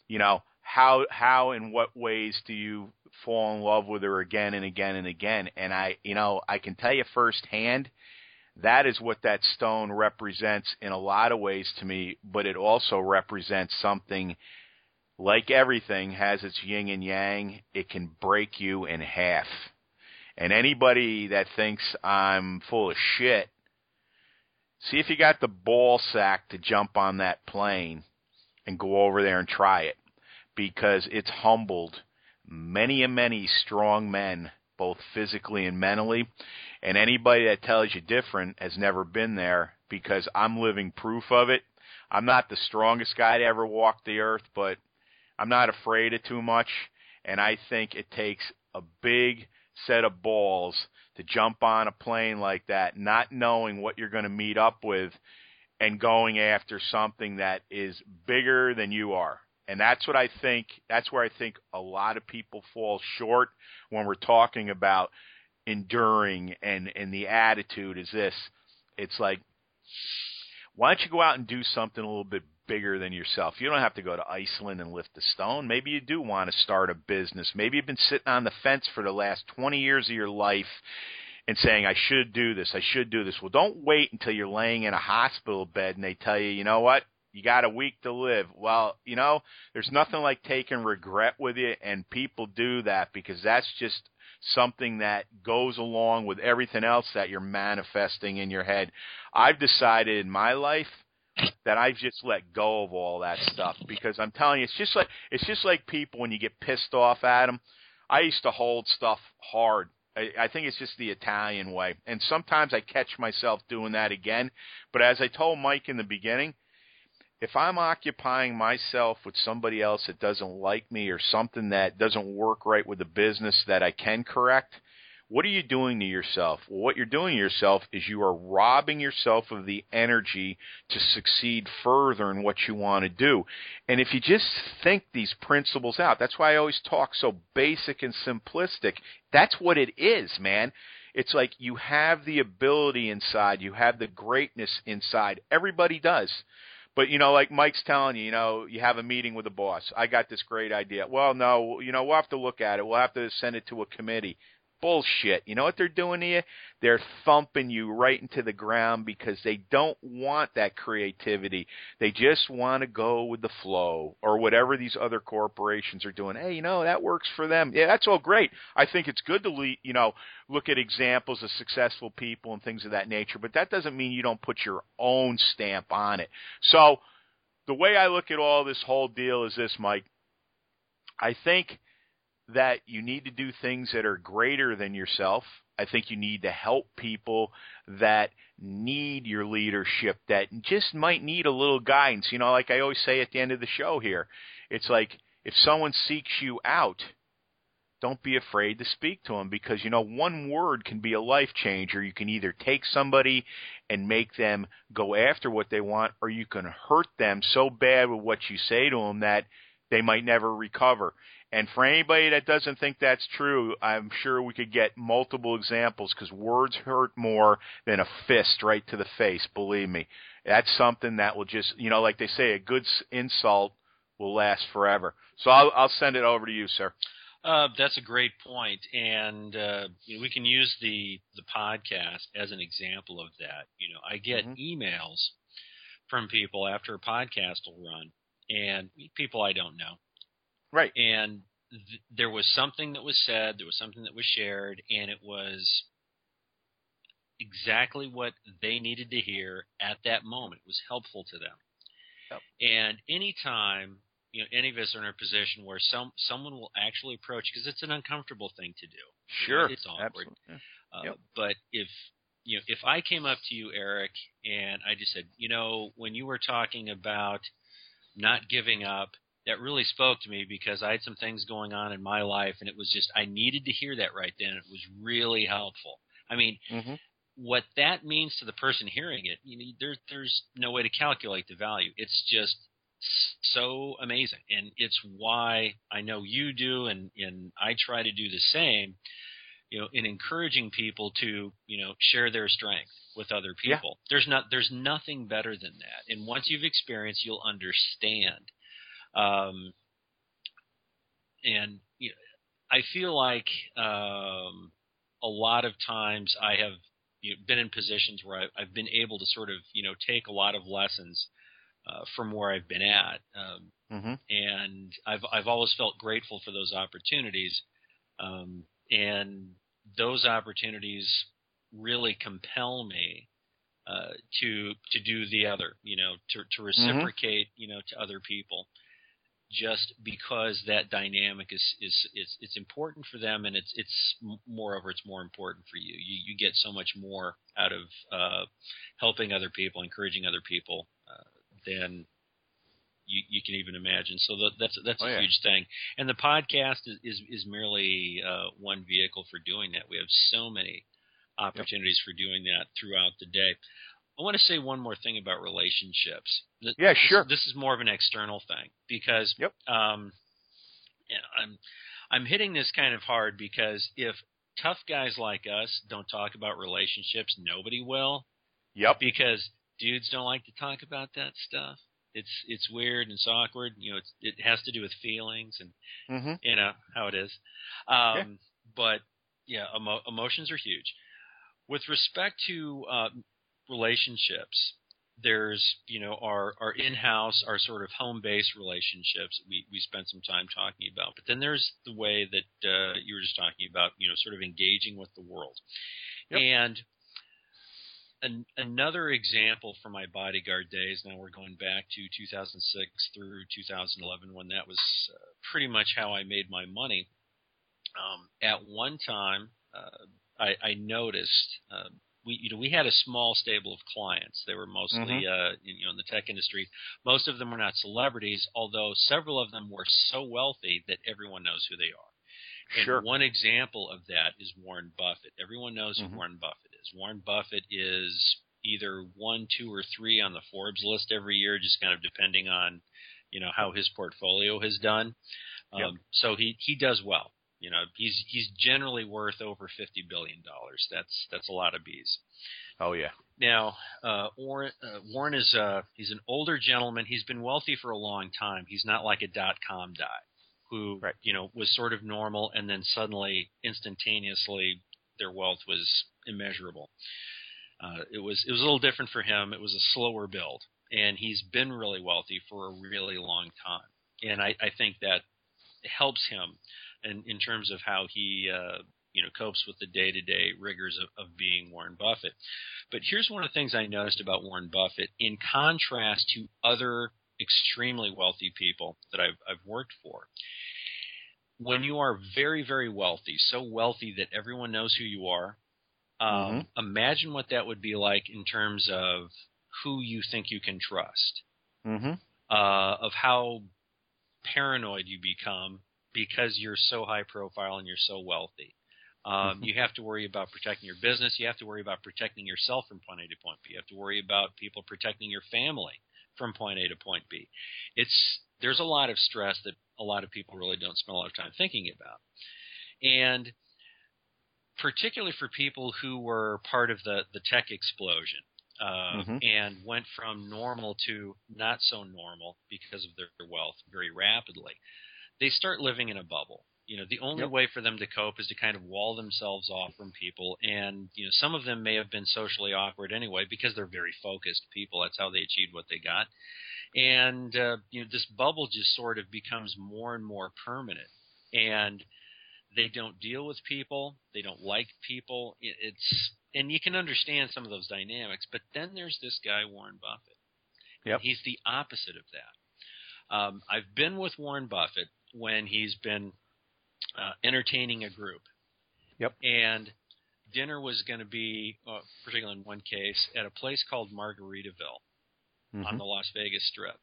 how in what ways do you fall in love with her again and again and again. And I can tell you firsthand, that is what that stone represents in a lot of ways to me, but it also represents something, like everything, has its yin and yang. It can break you in half. And anybody that thinks I'm full of shit, see if you got the ball sack to jump on that plane and go over there and try it, because it's humbled many strong men, both physically and mentally. And anybody that tells you different has never been there, because I'm living proof of it. I'm not the strongest guy to ever walk the earth, but I'm not afraid of too much. And I think it takes a big set of balls to jump on a plane like that, not knowing what you're going to meet up with, and going after something that is bigger than you are. And that's where I think a lot of people fall short when we're talking about enduring, and the attitude is this. It's like, why don't you go out and do something a little bit bigger than yourself? You don't have to go to Iceland and lift a stone. Maybe you do want to start a business. Maybe you've been sitting on the fence for the last 20 years of your life and saying, I should do this, I should do this. Well, don't wait until you're laying in a hospital bed and they tell you, you know what, you got a week to live. Well, there's nothing like taking regret with you, and people do that because that's just something that goes along with everything else that you're manifesting in your head. I've decided in my life that I've just let go of all that stuff, because I'm telling you, it's just like people when you get pissed off at them. I used to hold stuff hard. I think it's just the Italian way, and sometimes I catch myself doing that again. But as I told Mike in the beginning, if I'm occupying myself with somebody else that doesn't like me or something that doesn't work right with the business that I can correct, what are you doing to yourself? Well, what you're doing to yourself is you are robbing yourself of the energy to succeed further in what you want to do. And if you just think these principles out, that's why I always talk so basic and simplistic. That's what it is, man. It's like you have the ability inside. You have the greatness inside. Everybody does. But, like Mike's telling you, you have a meeting with the boss. I got this great idea. Well, no, we'll have to look at it. We'll have to send it to a committee. Bullshit. You know what they're doing to you? They're thumping you right into the ground because they don't want that creativity. They just want to go with the flow or whatever these other corporations are doing. Hey, that works for them. Yeah, that's all great. I think it's good to, look at examples of successful people and things of that nature, but that doesn't mean you don't put your own stamp on it. So the way I look at all this whole deal is this, Mike. I think that you need to do things that are greater than yourself. I think you need to help people that need your leadership, that just might need a little guidance. Like I always say at the end of the show here, it's like if someone seeks you out, don't be afraid to speak to them, because, one word can be a life changer. You can either take somebody and make them go after what they want, or you can hurt them so bad with what you say to them that they might never recover. And for anybody that doesn't think that's true, I'm sure we could get multiple examples, because words hurt more than a fist right to the face, believe me. That's something that will just, like they say, a good insult will last forever. So I'll send it over to you, sir. That's a great point, and we can use the podcast as an example of that. I get emails from people after a podcast will run, and people I don't know. Right. And there was something that was said, there was something that was shared, and it was exactly what they needed to hear at that moment. It was helpful to them. Yep. And anytime, any of us are in a position where someone will actually approach, because it's an uncomfortable thing to do. Sure. It's awkward. Yep. But if I came up to you, Eric, and I just said, when you were talking about not giving up, that really spoke to me, because I had some things going on in my life, and it was just, I needed to hear that right then. It was really helpful. I mean, what that means to the person hearing it, there's no way to calculate the value. It's just so amazing. And it's why I know you do, and I try to do the same, in encouraging people to, share their strength with other people. Yeah. There's nothing better than that. And once you've experienced, you'll understand. And I feel like a lot of times I have been in positions where I've been able to sort of take a lot of lessons from where I've been at, and I've always felt grateful for those opportunities, and those opportunities really compel me to do the other, to reciprocate, to other people. Just because that dynamic is it's important for them, and it's moreover it's more important for you. You get so much more out of helping other people, encouraging other people than you can even imagine. So that's a huge thing. And the podcast is merely one vehicle for doing that. We have so many opportunities for doing that throughout the day. I want to say one more thing about relationships. Sure. This is more of an external thing, because I'm hitting this kind of hard, because if tough guys like us don't talk about relationships, nobody will. Yep. Because dudes don't like to talk about that stuff. It's weird and it's awkward. It has to do with feelings and how it is. But emotions are huge. With respect to relationships, there's, our in-house, our sort of home-based relationships we spent some time talking about. But then there's the way that you were just talking about, sort of engaging with the world. Yep. And another example from my bodyguard days, now we're going back to 2006 through 2011, when that was pretty much how I made my money. At one time, I noticed we had a small stable of clients. They were mostly in the tech industry. Most of them were not celebrities, although several of them were so wealthy that everyone knows who they are. And one example of that is Warren Buffett. Everyone knows who Warren Buffett is. Warren Buffett is either 1, 2, or 3 on the Forbes list every year, just kind of depending on, how his portfolio has done. So he does well. He's generally worth over $50 billion. That's a lot of bees. Oh yeah. Now, Warren is he's an older gentleman. He's been wealthy for a long time. He's not like a .com guy who was sort of normal, and then suddenly, instantaneously, their wealth was immeasurable. It was a little different for him. It was a slower build, and he's been really wealthy for a really long time. And I think that helps him in terms of how he copes with the day-to-day rigors of being Warren Buffett. But here's one of the things I noticed about Warren Buffett, in contrast to other extremely wealthy people that I've worked for. When you are very, very wealthy, so wealthy that everyone knows who you are, imagine what that would be like in terms of who you think you can trust, of how paranoid you become because you're so high profile and you're so wealthy. You have to worry about protecting your business. You have to worry about protecting yourself from point A to point B. You have to worry about people protecting your family from point A to point B. There's a lot of stress that a lot of people really don't spend a lot of time thinking about. And particularly for people who were part of the tech explosion and went from normal to not so normal because of their wealth very rapidly, they start living in a bubble. The only way for them to cope is to kind of wall themselves off from people. And, some of them may have been socially awkward anyway because they're very focused people. That's how they achieved what they got. And, this bubble just sort of becomes more and more permanent. And they don't deal with people. They don't like people. And you can understand some of those dynamics. But then there's this guy, Warren Buffett. Yep. He's the opposite of that. I've been with Warren Buffett when he's been entertaining a group. Yep. And dinner was going to be, particularly in one case, at a place called Margaritaville on the Las Vegas Strip.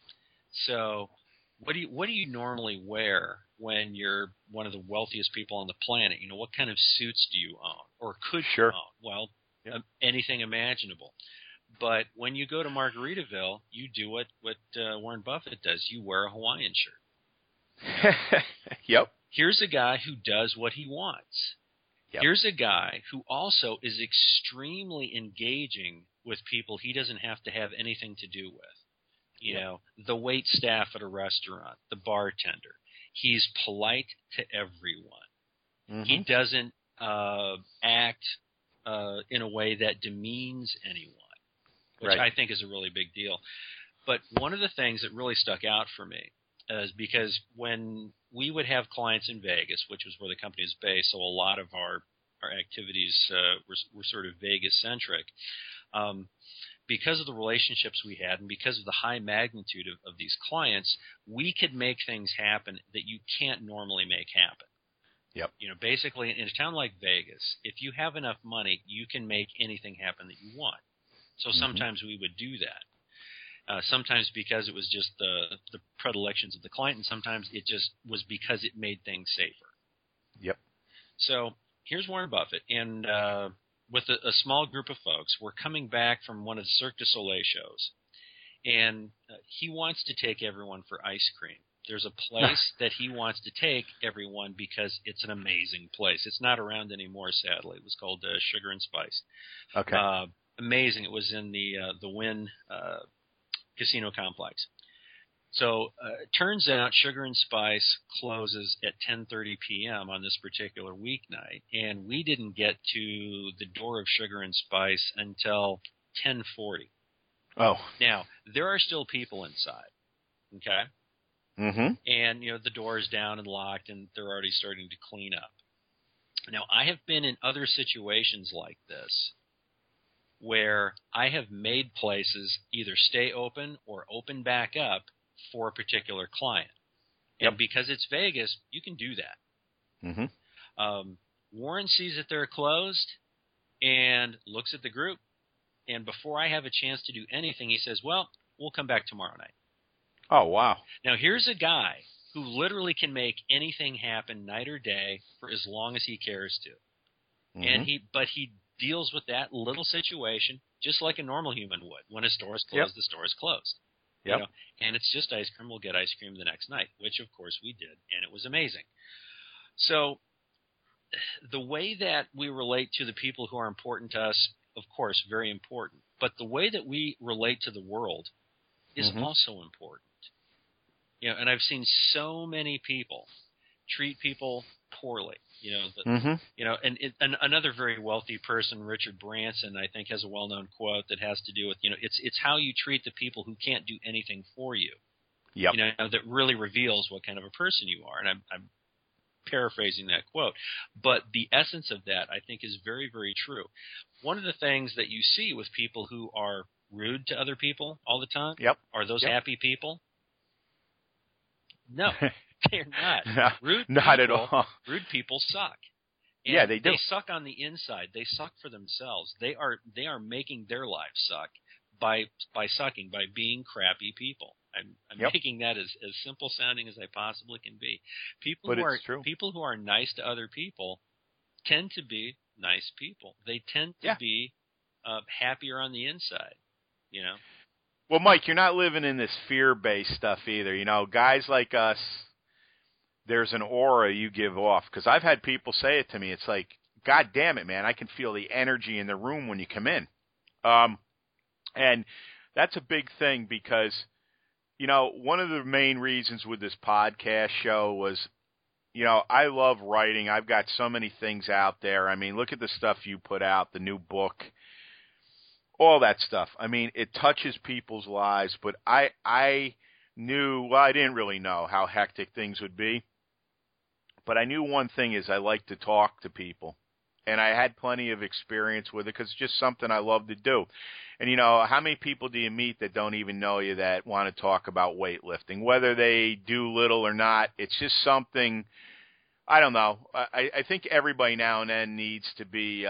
So what do you normally wear when you're one of the wealthiest people on the planet? What kind of suits do you own or could you own? Well, anything imaginable. But when you go to Margaritaville, you do what Warren Buffett does. You wear a Hawaiian shirt. Yep. Here's a guy who does what he wants. Yep. Here's a guy who also is extremely engaging with people he doesn't have to have anything to do with. The wait staff at a restaurant, the bartender. He's polite to everyone. He doesn't act in a way that demeans anyone, which I think is a really big deal. But one of the things that really stuck out for me is because when we would have clients in Vegas, which was where the company is based, so a lot of our activities were sort of Vegas-centric, because of the relationships we had and because of the high magnitude of these clients, we could make things happen that you can't normally make happen. Yep. Basically, in a town like Vegas, if you have enough money, you can make anything happen that you want. So sometimes we would do that. Sometimes because it was just the predilections of the client, and sometimes it just was because it made things safer. Yep. So here's Warren Buffett, and with a small group of folks, we're coming back from one of the Cirque du Soleil shows, and he wants to take everyone for ice cream. There's a place that he wants to take everyone because it's an amazing place. It's not around anymore, sadly. It was called Sugar and Spice. Okay. Amazing. It was in the Wynn casino complex. So it turns out Sugar and Spice closes at 10:30 p.m. on this particular weeknight, and we didn't get to the door of Sugar and Spice until 10:40. Oh. Now, there are still people inside, okay? Mm-hmm. And, the door is down and locked, and they're already starting to clean up. Now, I have been in other situations like this where I have made places either stay open or open back up for a particular client. Yep. And because it's Vegas, you can do that. Mm-hmm. Warren sees that they're closed and looks at the group. And before I have a chance to do anything, he says, well, we'll come back tomorrow night. Oh, wow. Now, here's a guy who literally can make anything happen night or day for as long as he cares to. Mm-hmm. But he deals with that little situation just like a normal human would. When a store is closed, Yep. the store is closed. Yep. And it's just ice cream. We'll get ice cream the next night, which, of course, we did, and it was amazing. So the way that we relate to the people who are important to us, of course, very important. But the way that we relate to the world is Mm-hmm. also important. And I've seen so many people treat people poorly. Mm-hmm. And another very wealthy person, Richard Branson, I think, has a well-known quote that has to do with, it's how you treat the people who can't do anything for you. Yep. That really reveals what kind of a person you are. And I'm paraphrasing that quote. But the essence of that, I think, is very, very true. One of the things that you see with people who are rude to other people all the time, Yep. are those Yep. happy people? No, they're not. No, Rude not people, at all. Rude people suck. And Yeah, they do. They suck on the inside. They suck for themselves. They are making their lives suck by sucking, by being crappy people. I'm Yep. making that as simple sounding as I possibly can be. But it's true. People who are nice to other people tend to be nice people. They tend to be happier on the inside. Well, Mike, you're not living in this fear-based stuff either. Guys like us, there's an aura you give off. Because I've had people say it to me. It's like, God damn it, man, I can feel the energy in the room when you come in. And that's a big thing because, one of the main reasons with this podcast show was, I love writing. I've got so many things out there. I mean, look at the stuff you put out, the new book. All that stuff. I mean, it touches people's lives, but I didn't really know how hectic things would be. But I knew one thing is I like to talk to people. And I had plenty of experience with it because it's just something I love to do. And, how many people do you meet that don't even know you that want to talk about weightlifting? Whether they do little or not, it's just something, I don't know. I think everybody now and then needs to be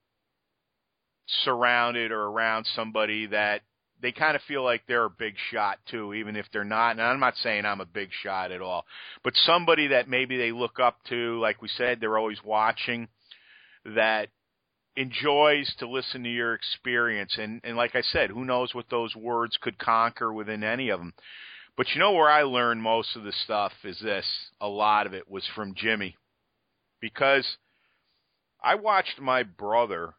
surrounded or around somebody that they kind of feel like they're a big shot too, even if they're not. And I'm not saying I'm a big shot at all, but somebody that maybe they look up to, like we said, they're always watching, that enjoys to listen to your experience. And like I said, who knows what those words could conquer within any of them. But where I learned most of the stuff is this. A lot of it was from Jimmy, because I watched my brother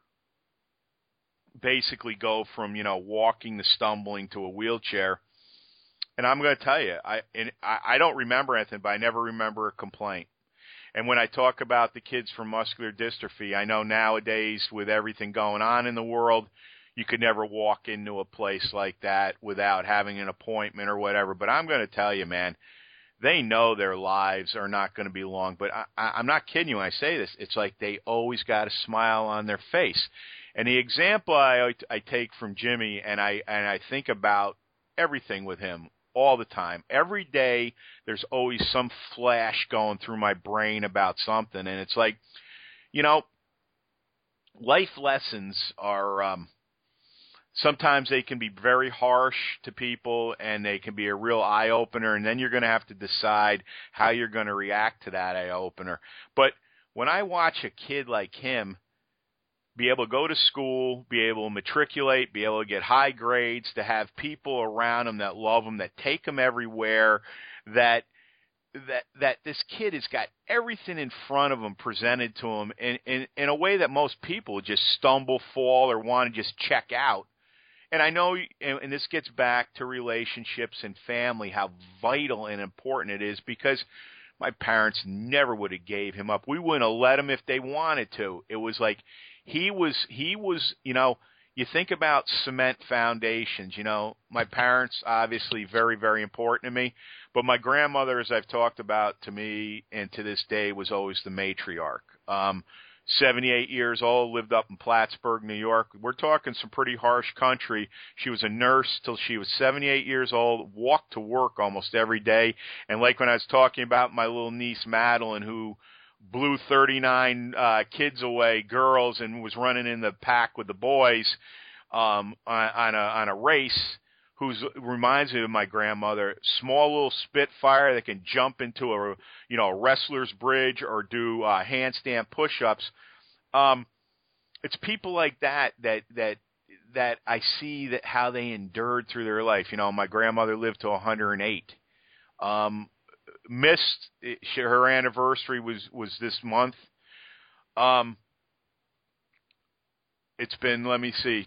basically go from, walking to stumbling to a wheelchair. And I'm going to tell you, I don't remember anything, but I never remember a complaint. And when I talk about the kids from muscular dystrophy, I know nowadays with everything going on in the world, you could never walk into a place like that without having an appointment or whatever. But I'm going to tell you, man, they know their lives are not going to be long. But I'm not kidding you when I say this. It's like they always got a smile on their face. And the example I take from Jimmy, and I think about everything with him all the time. Every day there's always some flash going through my brain about something. And it's like, life lessons are sometimes they can be very harsh to people, and they can be a real eye-opener, and then you're going to have to decide how you're going to react to that eye-opener. But when I watch a kid like him be able to go to school, be able to matriculate, be able to get high grades, to have people around him that love him, that take him everywhere, that this kid has got everything in front of him presented to him in a way that most people just stumble, fall, or want to just check out. And I know, and this gets back to relationships and family, how vital and important it is, because my parents never would have gave him up. We wouldn't have let him if they wanted to. It was like he was, you think about cement foundations. You know, my parents, obviously very, very important to me, but my grandmother, as I've talked about, to me and to this day, was always the matriarch. 78 years old, lived up in Plattsburgh, New York. We're talking some pretty harsh country. She was a nurse till she was 78 years old, walked to work almost every day. And like when I was talking about my little niece, Madeline, who blew 39 kids away, girls, and was running in the pack with the boys on a race, reminds me of my grandmother. Small little Spitfire that can jump into a wrestler's bridge or do handstand push-ups. It's people like that I see that how they endured through their life. You know, my grandmother lived to 108. Missed her anniversary was this month. It's been, let me see,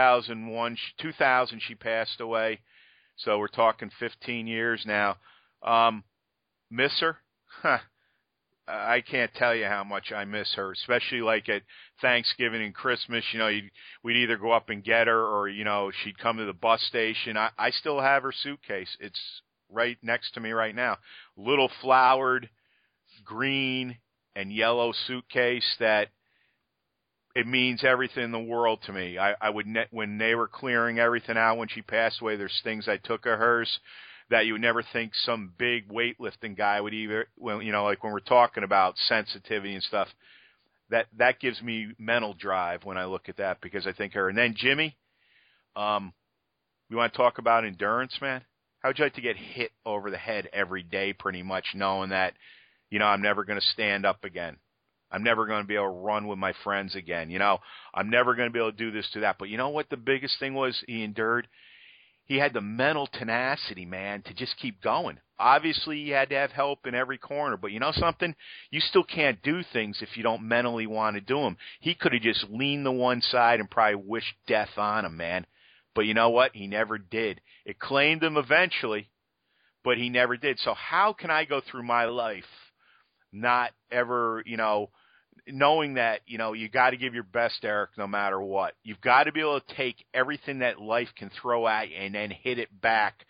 2000 she passed away. So we're talking 15 years now. Miss her? Huh. I can't tell you how much I miss her, especially like at Thanksgiving and Christmas. You know, we'd either go up and get her or, you know, she'd come to the bus station. I still have her suitcase. It's right next to me right now. Little flowered green and yellow suitcase that it means everything in the world to me. I would when they were clearing everything out when she passed away, there's things I took of hers that you would never think some big weightlifting guy would either, well, you know, like when we're talking about sensitivity and stuff, that gives me mental drive when I look at that, because I think her. And then Jimmy, you want to talk about endurance, man? How would you like to get hit over the head every day pretty much, knowing that, you know, I'm never going to stand up again. I'm never going to be able to run with my friends again. You know, I'm never going to be able to do this, do that. But you know what the biggest thing was he endured? He had the mental tenacity, man, to just keep going. Obviously, he had to have help in every corner. But you know something? You still can't do things if you don't mentally want to do them. He could have just leaned to one side and probably wished death on him, man. But you know what? He never did. It claimed him eventually, but he never did. So how can I go through my life not ever, you know, knowing that, you know, you got to give your best, Eric, no matter what. You've got to be able to take everything that life can throw at you and then hit it back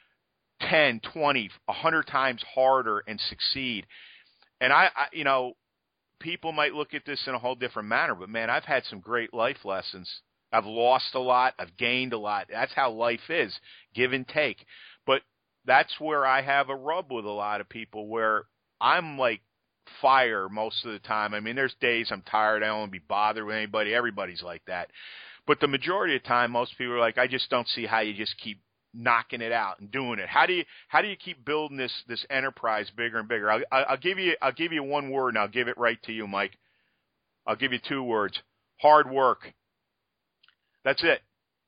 10, 20, 100 times harder and succeed. And I you know, people might look at this in a whole different manner, but man, I've had some great life lessons. I've lost a lot. I've gained a lot. That's how life is, give and take. But that's where I have a rub with a lot of people, where I'm like fire most of the time. I mean, there's days I'm tired. I don't want to be bothered with anybody. Everybody's like that. But the majority of the time, most people are like, I just don't see how you just keep knocking it out and doing it. How do you keep building this enterprise bigger and bigger? I'll give you one word, and I'll give it right to you, Mike. I'll give you 2 words: hard work. That's it.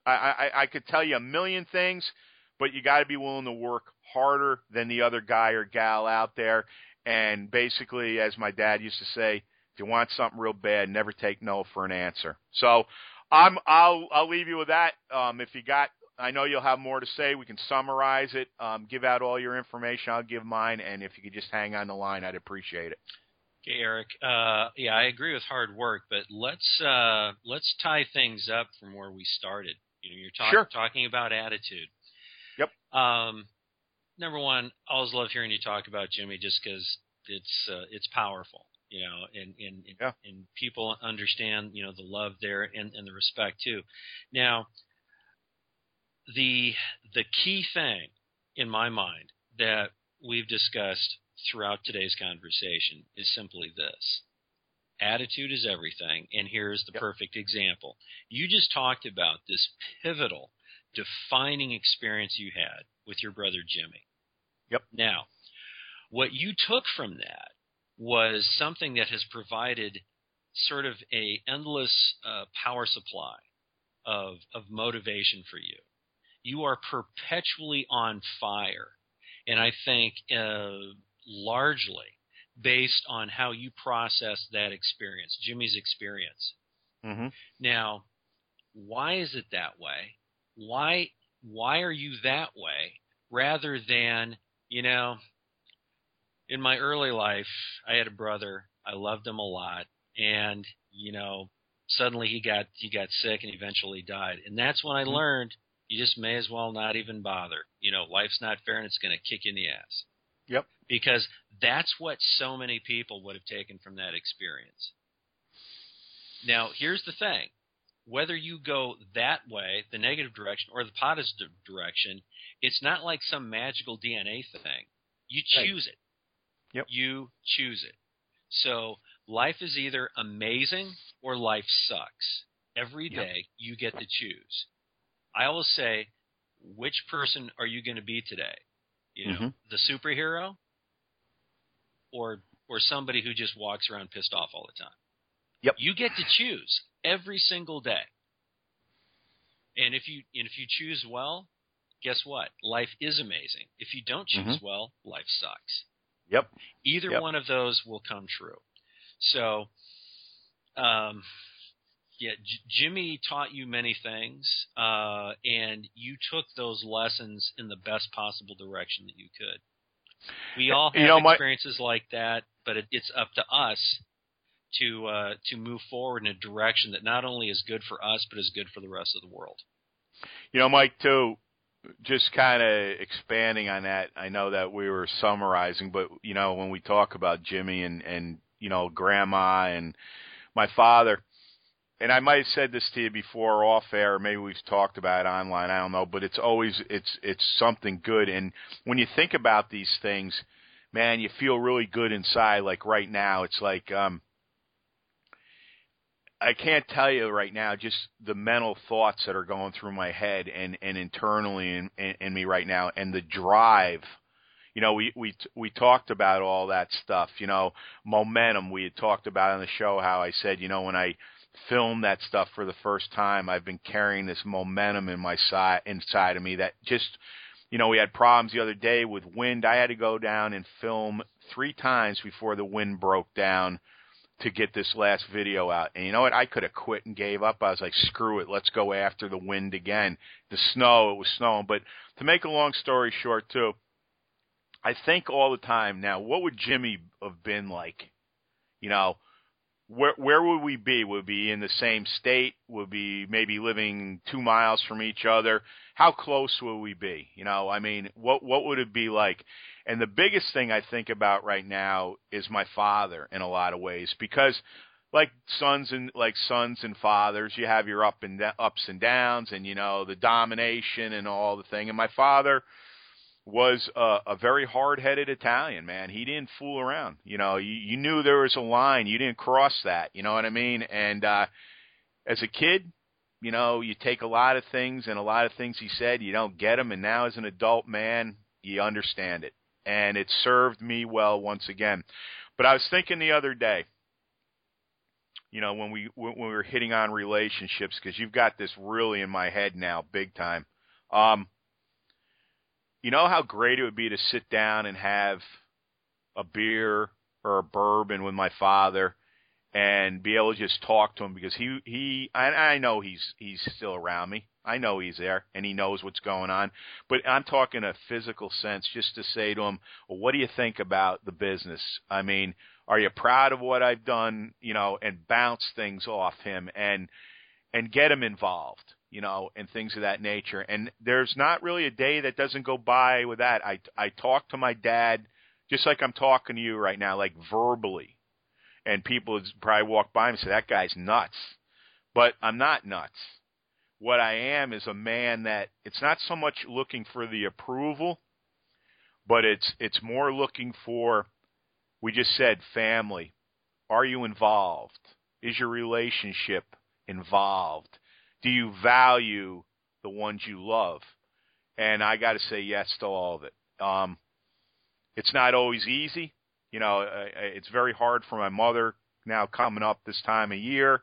I could tell you a million things, but you got to be willing to work harder than the other guy or gal out there. And basically, as my dad used to say, if you want something real bad, never take no for an answer. So I'll leave you with that. If you got, I know you'll have more to say. We can summarize it. Give out all your information. I'll give mine. And if you could just hang on the line, I'd appreciate it. Okay, Eric. Yeah, I agree with hard work, but let's tie things up from where we started. You know, you're talking about attitude. Yep. Number one, I always love hearing you talk about Jimmy, just because it's powerful, you know, and people understand, you know, the love there and the respect too. Now, the key thing in my mind that we've discussed throughout today's conversation is simply this: attitude is everything. And here's the perfect example. You just talked about this pivotal, defining experience you had with your brother Jimmy. Yep. Now, what you took from that was something that has provided sort of a endless power supply of motivation for you. You are perpetually on fire. And I think largely based on how you process that experience, Jimmy's experience. Mm-hmm. Now, why is it that way? Why are you that way, rather than, you know, in my early life, I had a brother. I loved him a lot. And, you know, suddenly he got sick and eventually died. And that's when I learned you just may as well not even bother. Life's not fair and it's going to kick you in the ass. Yep. Because that's what so many people would have taken from that experience. Now, here's the thing. Whether you go that way, the negative direction, or the positive direction, it's not like some magical DNA thing. You choose it. Yep. You choose it. So life is either amazing or life sucks. Every day you get to choose. I always say, which person are you going to be today? The superhero or somebody who just walks around pissed off all the time? Yep. You get to choose every single day. And if you choose well, guess what? Life is amazing. If you don't choose well, life sucks. Yep. Either one of those will come true. So, Jimmy taught you many things, and you took those lessons in the best possible direction that you could. We all have experiences like that, but it's up to us to move forward in a direction that not only is good for us, but is good for the rest of the world. Mike, too, just kind of expanding on that, I know that we were summarizing, but, when we talk about Jimmy and Grandma and my father, and I might have said this to you before off air, or maybe we've talked about it online, I don't know, but it's always, it's something good. And when you think about these things, man, you feel really good inside. Like right now, it's like, I can't tell you right now just the mental thoughts that are going through my head and internally in me right now, and the drive. We talked about all that stuff, momentum. We had talked about on the show how I said, when I filmed that stuff for the first time, I've been carrying this momentum inside of me that just, we had problems the other day with wind. I had to go down and film 3 times before the wind broke down to get this last video out. And you know what? I could have quit and gave up. I was like, screw it. Let's go after the wind again. It was snowing. But to make a long story short, too, I think all the time now, what would Jimmy have been like? Where would we be? Would we be in the same state? Would we maybe living 2 miles from each other? How close would we be? What would it be like? And the biggest thing I think about right now is my father in a lot of ways, because like sons and fathers, you have your ups and downs, and the domination and all the thing. And my father was a very hard-headed Italian, man. He didn't fool around. You knew there was a line. You didn't cross that. You know what I mean? And as a kid, you take a lot of things, and a lot of things he said, you don't get them. And now as an adult man, you understand it. And it served me well once again. But I was thinking the other day, when we were hitting on relationships, because you've got this really in my head now, big time. You know how great it would be to sit down and have a beer or a bourbon with my father and be able to just talk to him, because I know he's still around me. I know he's there and he knows what's going on, but I'm talking a physical sense, just to say to him, well, what do you think about the business? Are you proud of what I've done, and bounce things off him and get him involved, and things of that nature. And there's not really a day that doesn't go by with that. I talk to my dad just like I'm talking to you right now, like verbally. And people would probably walk by and say, that guy's nuts. But I'm not nuts. What I am is a man that it's not so much looking for the approval, but it's more looking for, we just said, family. Are you involved? Is your relationship involved? Do you value the ones you love? And I got to say yes to all of it. It's not always easy. It's very hard for my mother now coming up this time of year.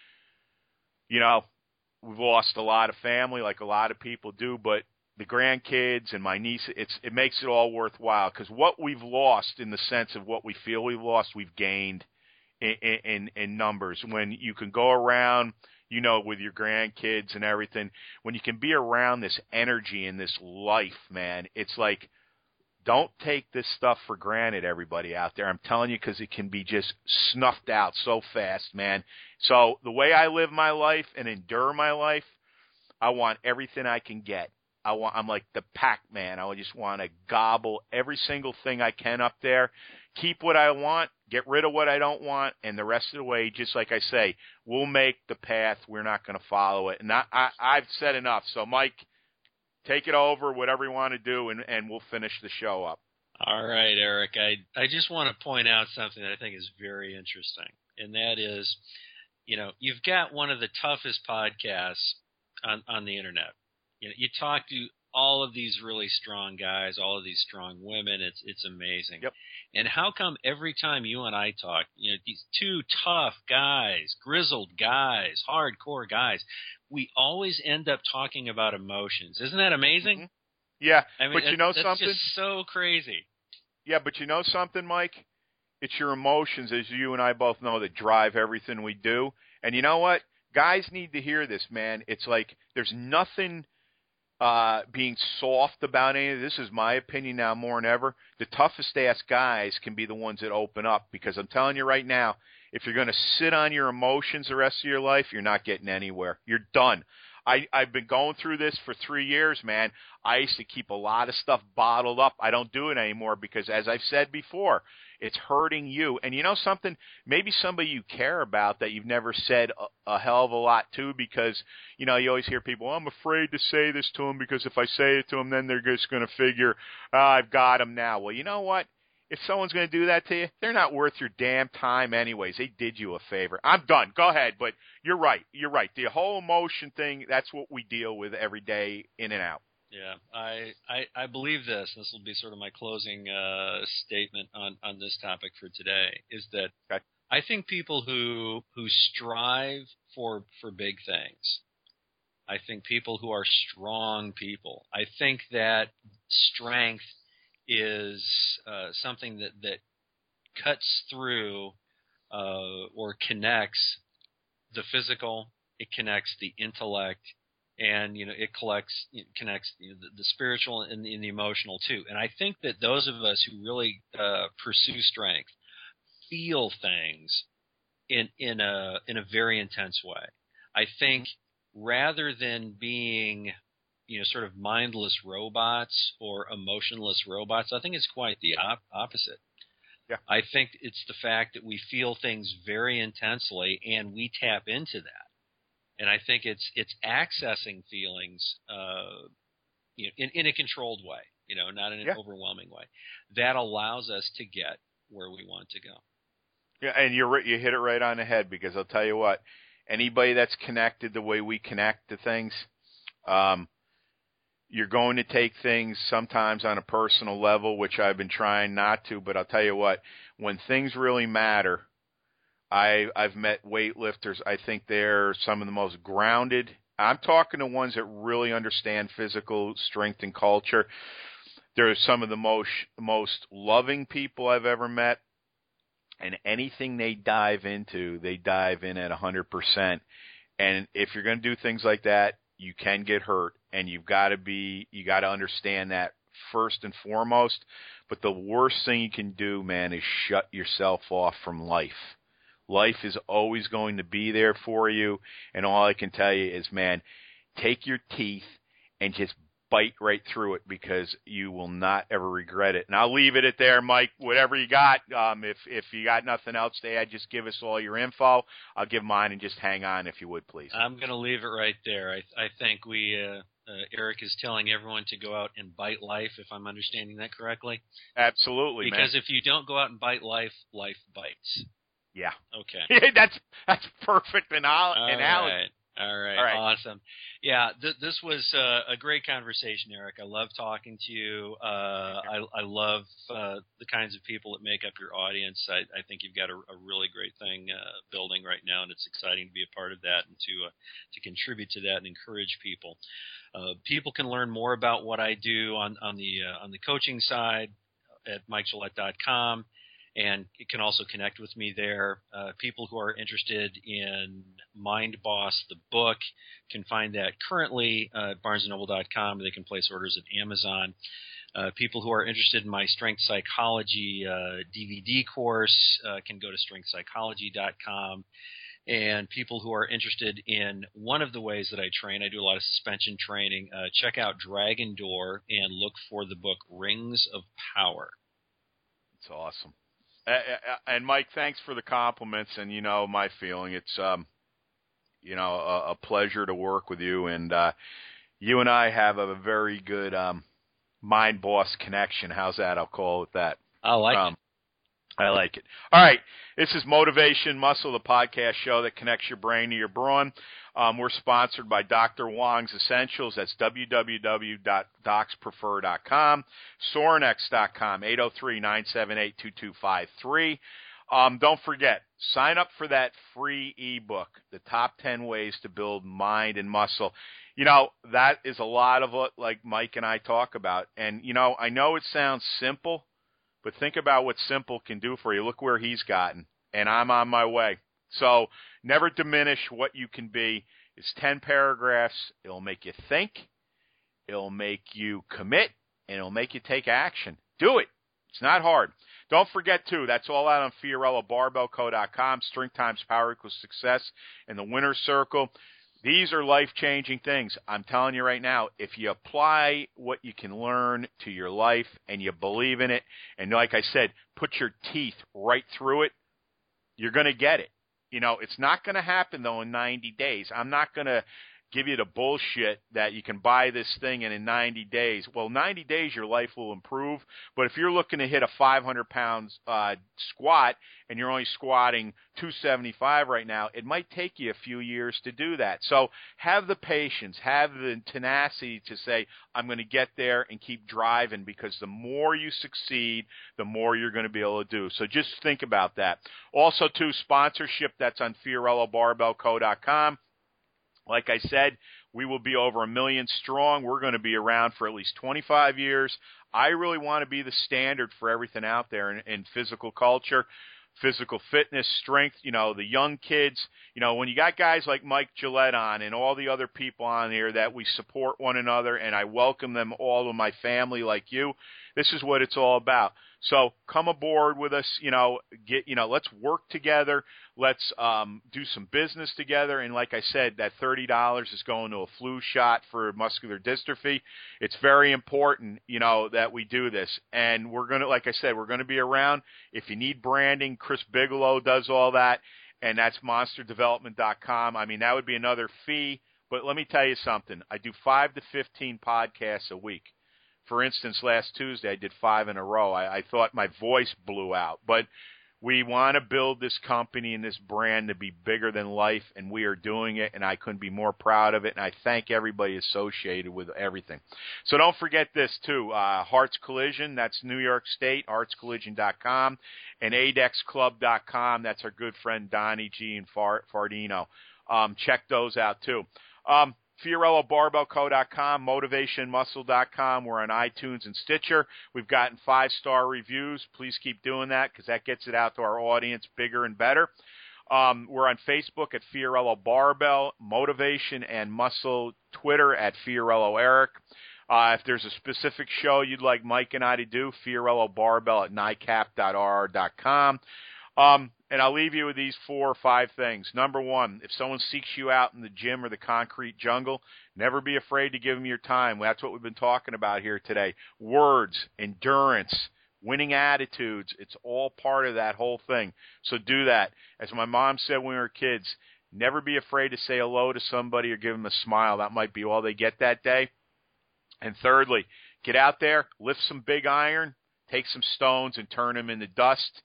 We've lost a lot of family, like a lot of people do, but the grandkids and my niece, it makes it all worthwhile, because what we've lost, in the sense of what we feel we've lost, we've gained in numbers. When you can go around, with your grandkids and everything, when you can be around this energy and this life, man, it's like Don't take this stuff for granted, everybody out there. I'm telling you, because it can be just snuffed out so fast, man. So the way I live my life and endure my life, I want everything I can get. I'm like the Pac-Man. I just want to gobble every single thing I can up there, keep what I want, get rid of what I don't want, and the rest of the way, just like I say, we'll make the path. We're not going to follow it. And I've said enough. So, Mike, take it over, whatever you want to do, and we'll finish the show up. All right, Eric. I just want to point out something that I think is very interesting, and that is, you've got one of the toughest podcasts on the internet. You talk to all of these really strong guys, all of these strong women. It's amazing. Yep. And how come every time you and I talk, these two tough guys, grizzled guys, hardcore guys, we always end up talking about emotions. Isn't that amazing? Mm-hmm. Yeah, I mean, but you know that's something? Just so crazy. Yeah, but you know something, Mike? It's your emotions, as you and I both know, that drive everything we do. And you know what? Guys need to hear this, man. It's like there's nothing being soft about any of this. Is my opinion now more than ever. The toughest ass guys can be the ones that open up, because I'm telling you right now, if you're going to sit on your emotions the rest of your life, you're not getting anywhere. You're done. I've been going through this for 3 years, man. I used to keep a lot of stuff bottled up. I don't do it anymore because, as I've said before, it's hurting you. And you know something? Maybe somebody you care about that you've never said a hell of a lot to, because, you always hear people, I'm afraid to say this to them because if I say it to them, then they're just going to figure, I've got them now. Well, you know what? If someone's going to do that to you, they're not worth your damn time anyways. They did you a favor. I'm done. Go ahead. But you're right. You're right. The whole emotion thing, that's what we deal with every day, in and out. Yeah, I believe this. This will be sort of my closing statement on this topic for today, is that okay. I think people who strive for big things, I think people who are strong people, I think that strength is something that cuts through or connects the physical, it connects the intellect, and it connects the spiritual and the emotional too. And I think that those of us who really pursue strength feel things in a very intense way. I think rather than being sort of mindless robots or emotionless robots, I think it's quite the opposite. Yeah. I think it's the fact that we feel things very intensely and we tap into that. And I think it's accessing feelings in a controlled way, not in an overwhelming way. That allows us to get where we want to go. Yeah, and you hit it right on the head, because I'll tell you what, anybody that's connected the way we connect to things, you're going to take things sometimes on a personal level, which I've been trying not to, but I'll tell you what, when things really matter, I've met weightlifters. I think they're some of the most grounded. I'm talking to ones that really understand physical strength and culture. They're some of the most loving people I've ever met. And anything they dive into, they dive in at 100%. And if you're going to do things like that, you can get hurt, and you got to understand that first and foremost. But the worst thing you can do, man, is shut yourself off from life. Life is always going to be there for you, and all I can tell you is, man, take your teeth and just bite right through it, because you will not ever regret it. And I'll leave it at there, Mike. Whatever you got, if you got nothing else to add, just give us all your info. I'll give mine, and just hang on if you would, please. I'm going to leave it right there. I think Eric is telling everyone to go out and bite life, if I'm understanding that correctly. Absolutely, because man. If you don't go out and bite life, life bites. Yeah. Okay. That's perfect analogy. All right. Awesome. Yeah, this was a great conversation, Eric. I love talking to you. I love the kinds of people that make up your audience. I think you've got a really great thing building right now, and it's exciting to be a part of that and to contribute to that and encourage people. People can learn more about what I do on the coaching side at MikeGillette.com. and you can also connect with me there. People who are interested in Mind Boss, the book, can find that currently at BarnesandNoble.com. They can place orders at Amazon. People who are interested in my Strength Psychology DVD course can go to StrengthPsychology.com. And people who are interested in one of the ways that I train, I do a lot of suspension training, check out Dragon Door and look for the book Rings of Power. It's awesome. And Mike, thanks for the compliments. And you know my feeling. It's a pleasure to work with you. And you and I have a very good Mind Boss connection. How's that? I'll call it that. I like it. I like it. All right. This is Motivation Muscle, the podcast show that connects your brain to your brawn. We're sponsored by Dr. Wong's Essentials. That's www.docsprefer.com, Sorinex.com, 803-978-2253. Don't forget, sign up for that free ebook, The Top 10 Ways to Build Mind and Muscle. You know, that is a lot of what, like Mike and I talk about. And, you know, I know it sounds simple, but think about what simple can do for you. Look where he's gotten, and I'm on my way. So never diminish what you can be. It's 10 paragraphs. It'll make you think. It'll make you commit, and it'll make you take action. Do it. It's not hard. Don't forget, too, that's all out on FiorilloBarbellCo.com. Strength times power equals success in the winner's circle. These are life-changing things. I'm telling you right now, if you apply what you can learn to your life and you believe in it, and like I said, put your teeth right through it, you're going to get it. You know, it's not going to happen, though, in 90 days. I'm not going to give you the bullshit that you can buy this thing and in 90 days. Well, 90 days your life will improve, but if you're looking to hit a 500-pound squat and you're only squatting 275 right now, it might take you a few years to do that. So have the patience, have the tenacity to say, I'm going to get there and keep driving, because the more you succeed, the more you're going to be able to do. So just think about that. Also, too, sponsorship, that's on FiorilloBarbellCo.com. Like I said, we will be over 1 million strong. We're going to be around for at least 25 years. I really want to be the standard for everything out there in physical culture, physical fitness, strength. You know, the young kids, you know, when you got guys like Mike Gillette on and all the other people on here that we support one another, and I welcome them all to my family like you, this is what it's all about. So come aboard with us, let's work together. Let's do some business together. And like I said, that $30 is going to a flu shot for muscular dystrophy. It's very important, that we do this. And we're going to, like I said, we're going to be around. If you need branding, Chris Bigelow does all that, and that's monsterdevelopment.com. I mean, that would be another fee. But let me tell you something. I do 5 to 15 podcasts a week. For instance, last Tuesday I did 5 in a row. I thought my voice blew out. But we want to build this company and this brand to be bigger than life, and we are doing it, and I couldn't be more proud of it, and I thank everybody associated with everything. So don't forget this, too. Hearts Collision, that's New York State, heartscollision.com, and adexclub.com. That's our good friend Donnie G and Fardino. Check those out, too. FiorilloBarbellCo.com, MotivationMuscle.com. We're on iTunes and Stitcher. We've gotten 5-star reviews. Please keep doing that, because that gets it out to our audience bigger and better. We're on Facebook at Fiorillo Barbell, Motivation and Muscle, Twitter at Fiorillo Eric. If there's a specific show you'd like Mike and I to do, Fiorillo Barbell at NICAP.RR.com. And I'll leave you with these 4 or 5 things. Number 1, if someone seeks you out in the gym or the concrete jungle, never be afraid to give them your time. That's what we've been talking about here today. Words, endurance, winning attitudes, it's all part of that whole thing. So do that. As my mom said when we were kids, never be afraid to say hello to somebody or give them a smile. That might be all they get that day. And thirdly, get out there, lift some big iron, take some stones and turn them into dust.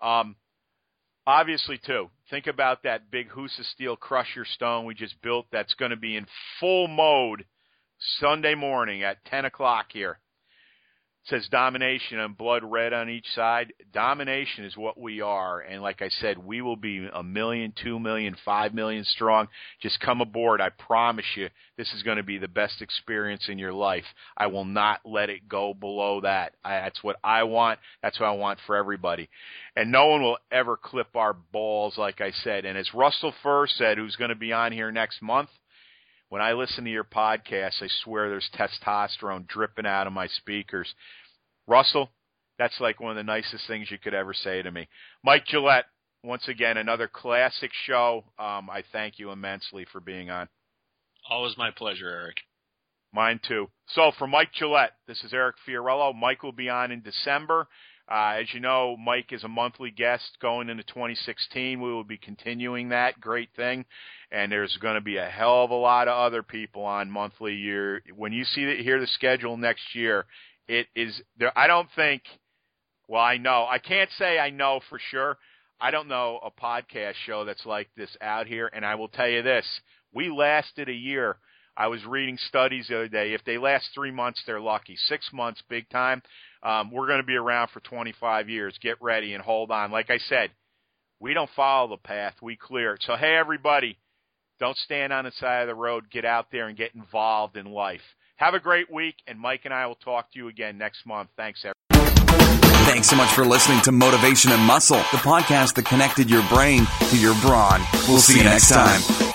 Obviously, too, think about that big Husa Steel Crusher stone we just built that's going to be in full mode Sunday morning at 10 o'clock here. says domination and blood red on each side. Domination is what we are. And like I said, we will be 1 million, 2 million, 5 million strong. Just come aboard. I promise you, this is going to be the best experience in your life. I will not let it go below that. That's what I want. That's what I want for everybody. And no one will ever clip our balls, like I said. And as Russell Furr said, who's going to be on here next month, when I listen to your podcast, I swear there's testosterone dripping out of my speakers. Russell, that's like one of the nicest things you could ever say to me. Mike Gillette, once again, another classic show. I thank you immensely for being on. Always my pleasure, Eric. Mine too. So for Mike Gillette, this is Eric Fiorillo. Mike will be on in December. As you know, Mike is a monthly guest going into 2016. We will be continuing that great thing. And there's going to be a hell of a lot of other people on monthly year. When you hear the schedule next year, it is there. I don't think, well, I know. I can't say I know for sure. I don't know a podcast show that's like this out here. And I will tell you this, we lasted a year. I was reading studies the other day. If they last 3 months, they're lucky. 6 months, big time. We're going to be around for 25 years. Get ready and hold on. Like I said, we don't follow the path. We clear it. So, hey, everybody, don't stand on the side of the road. Get out there and get involved in life. Have a great week, and Mike and I will talk to you again next month. Thanks, everybody. Thanks so much for listening to Motivation and Muscle, the podcast that connected your brain to your brawn. We'll see you next time.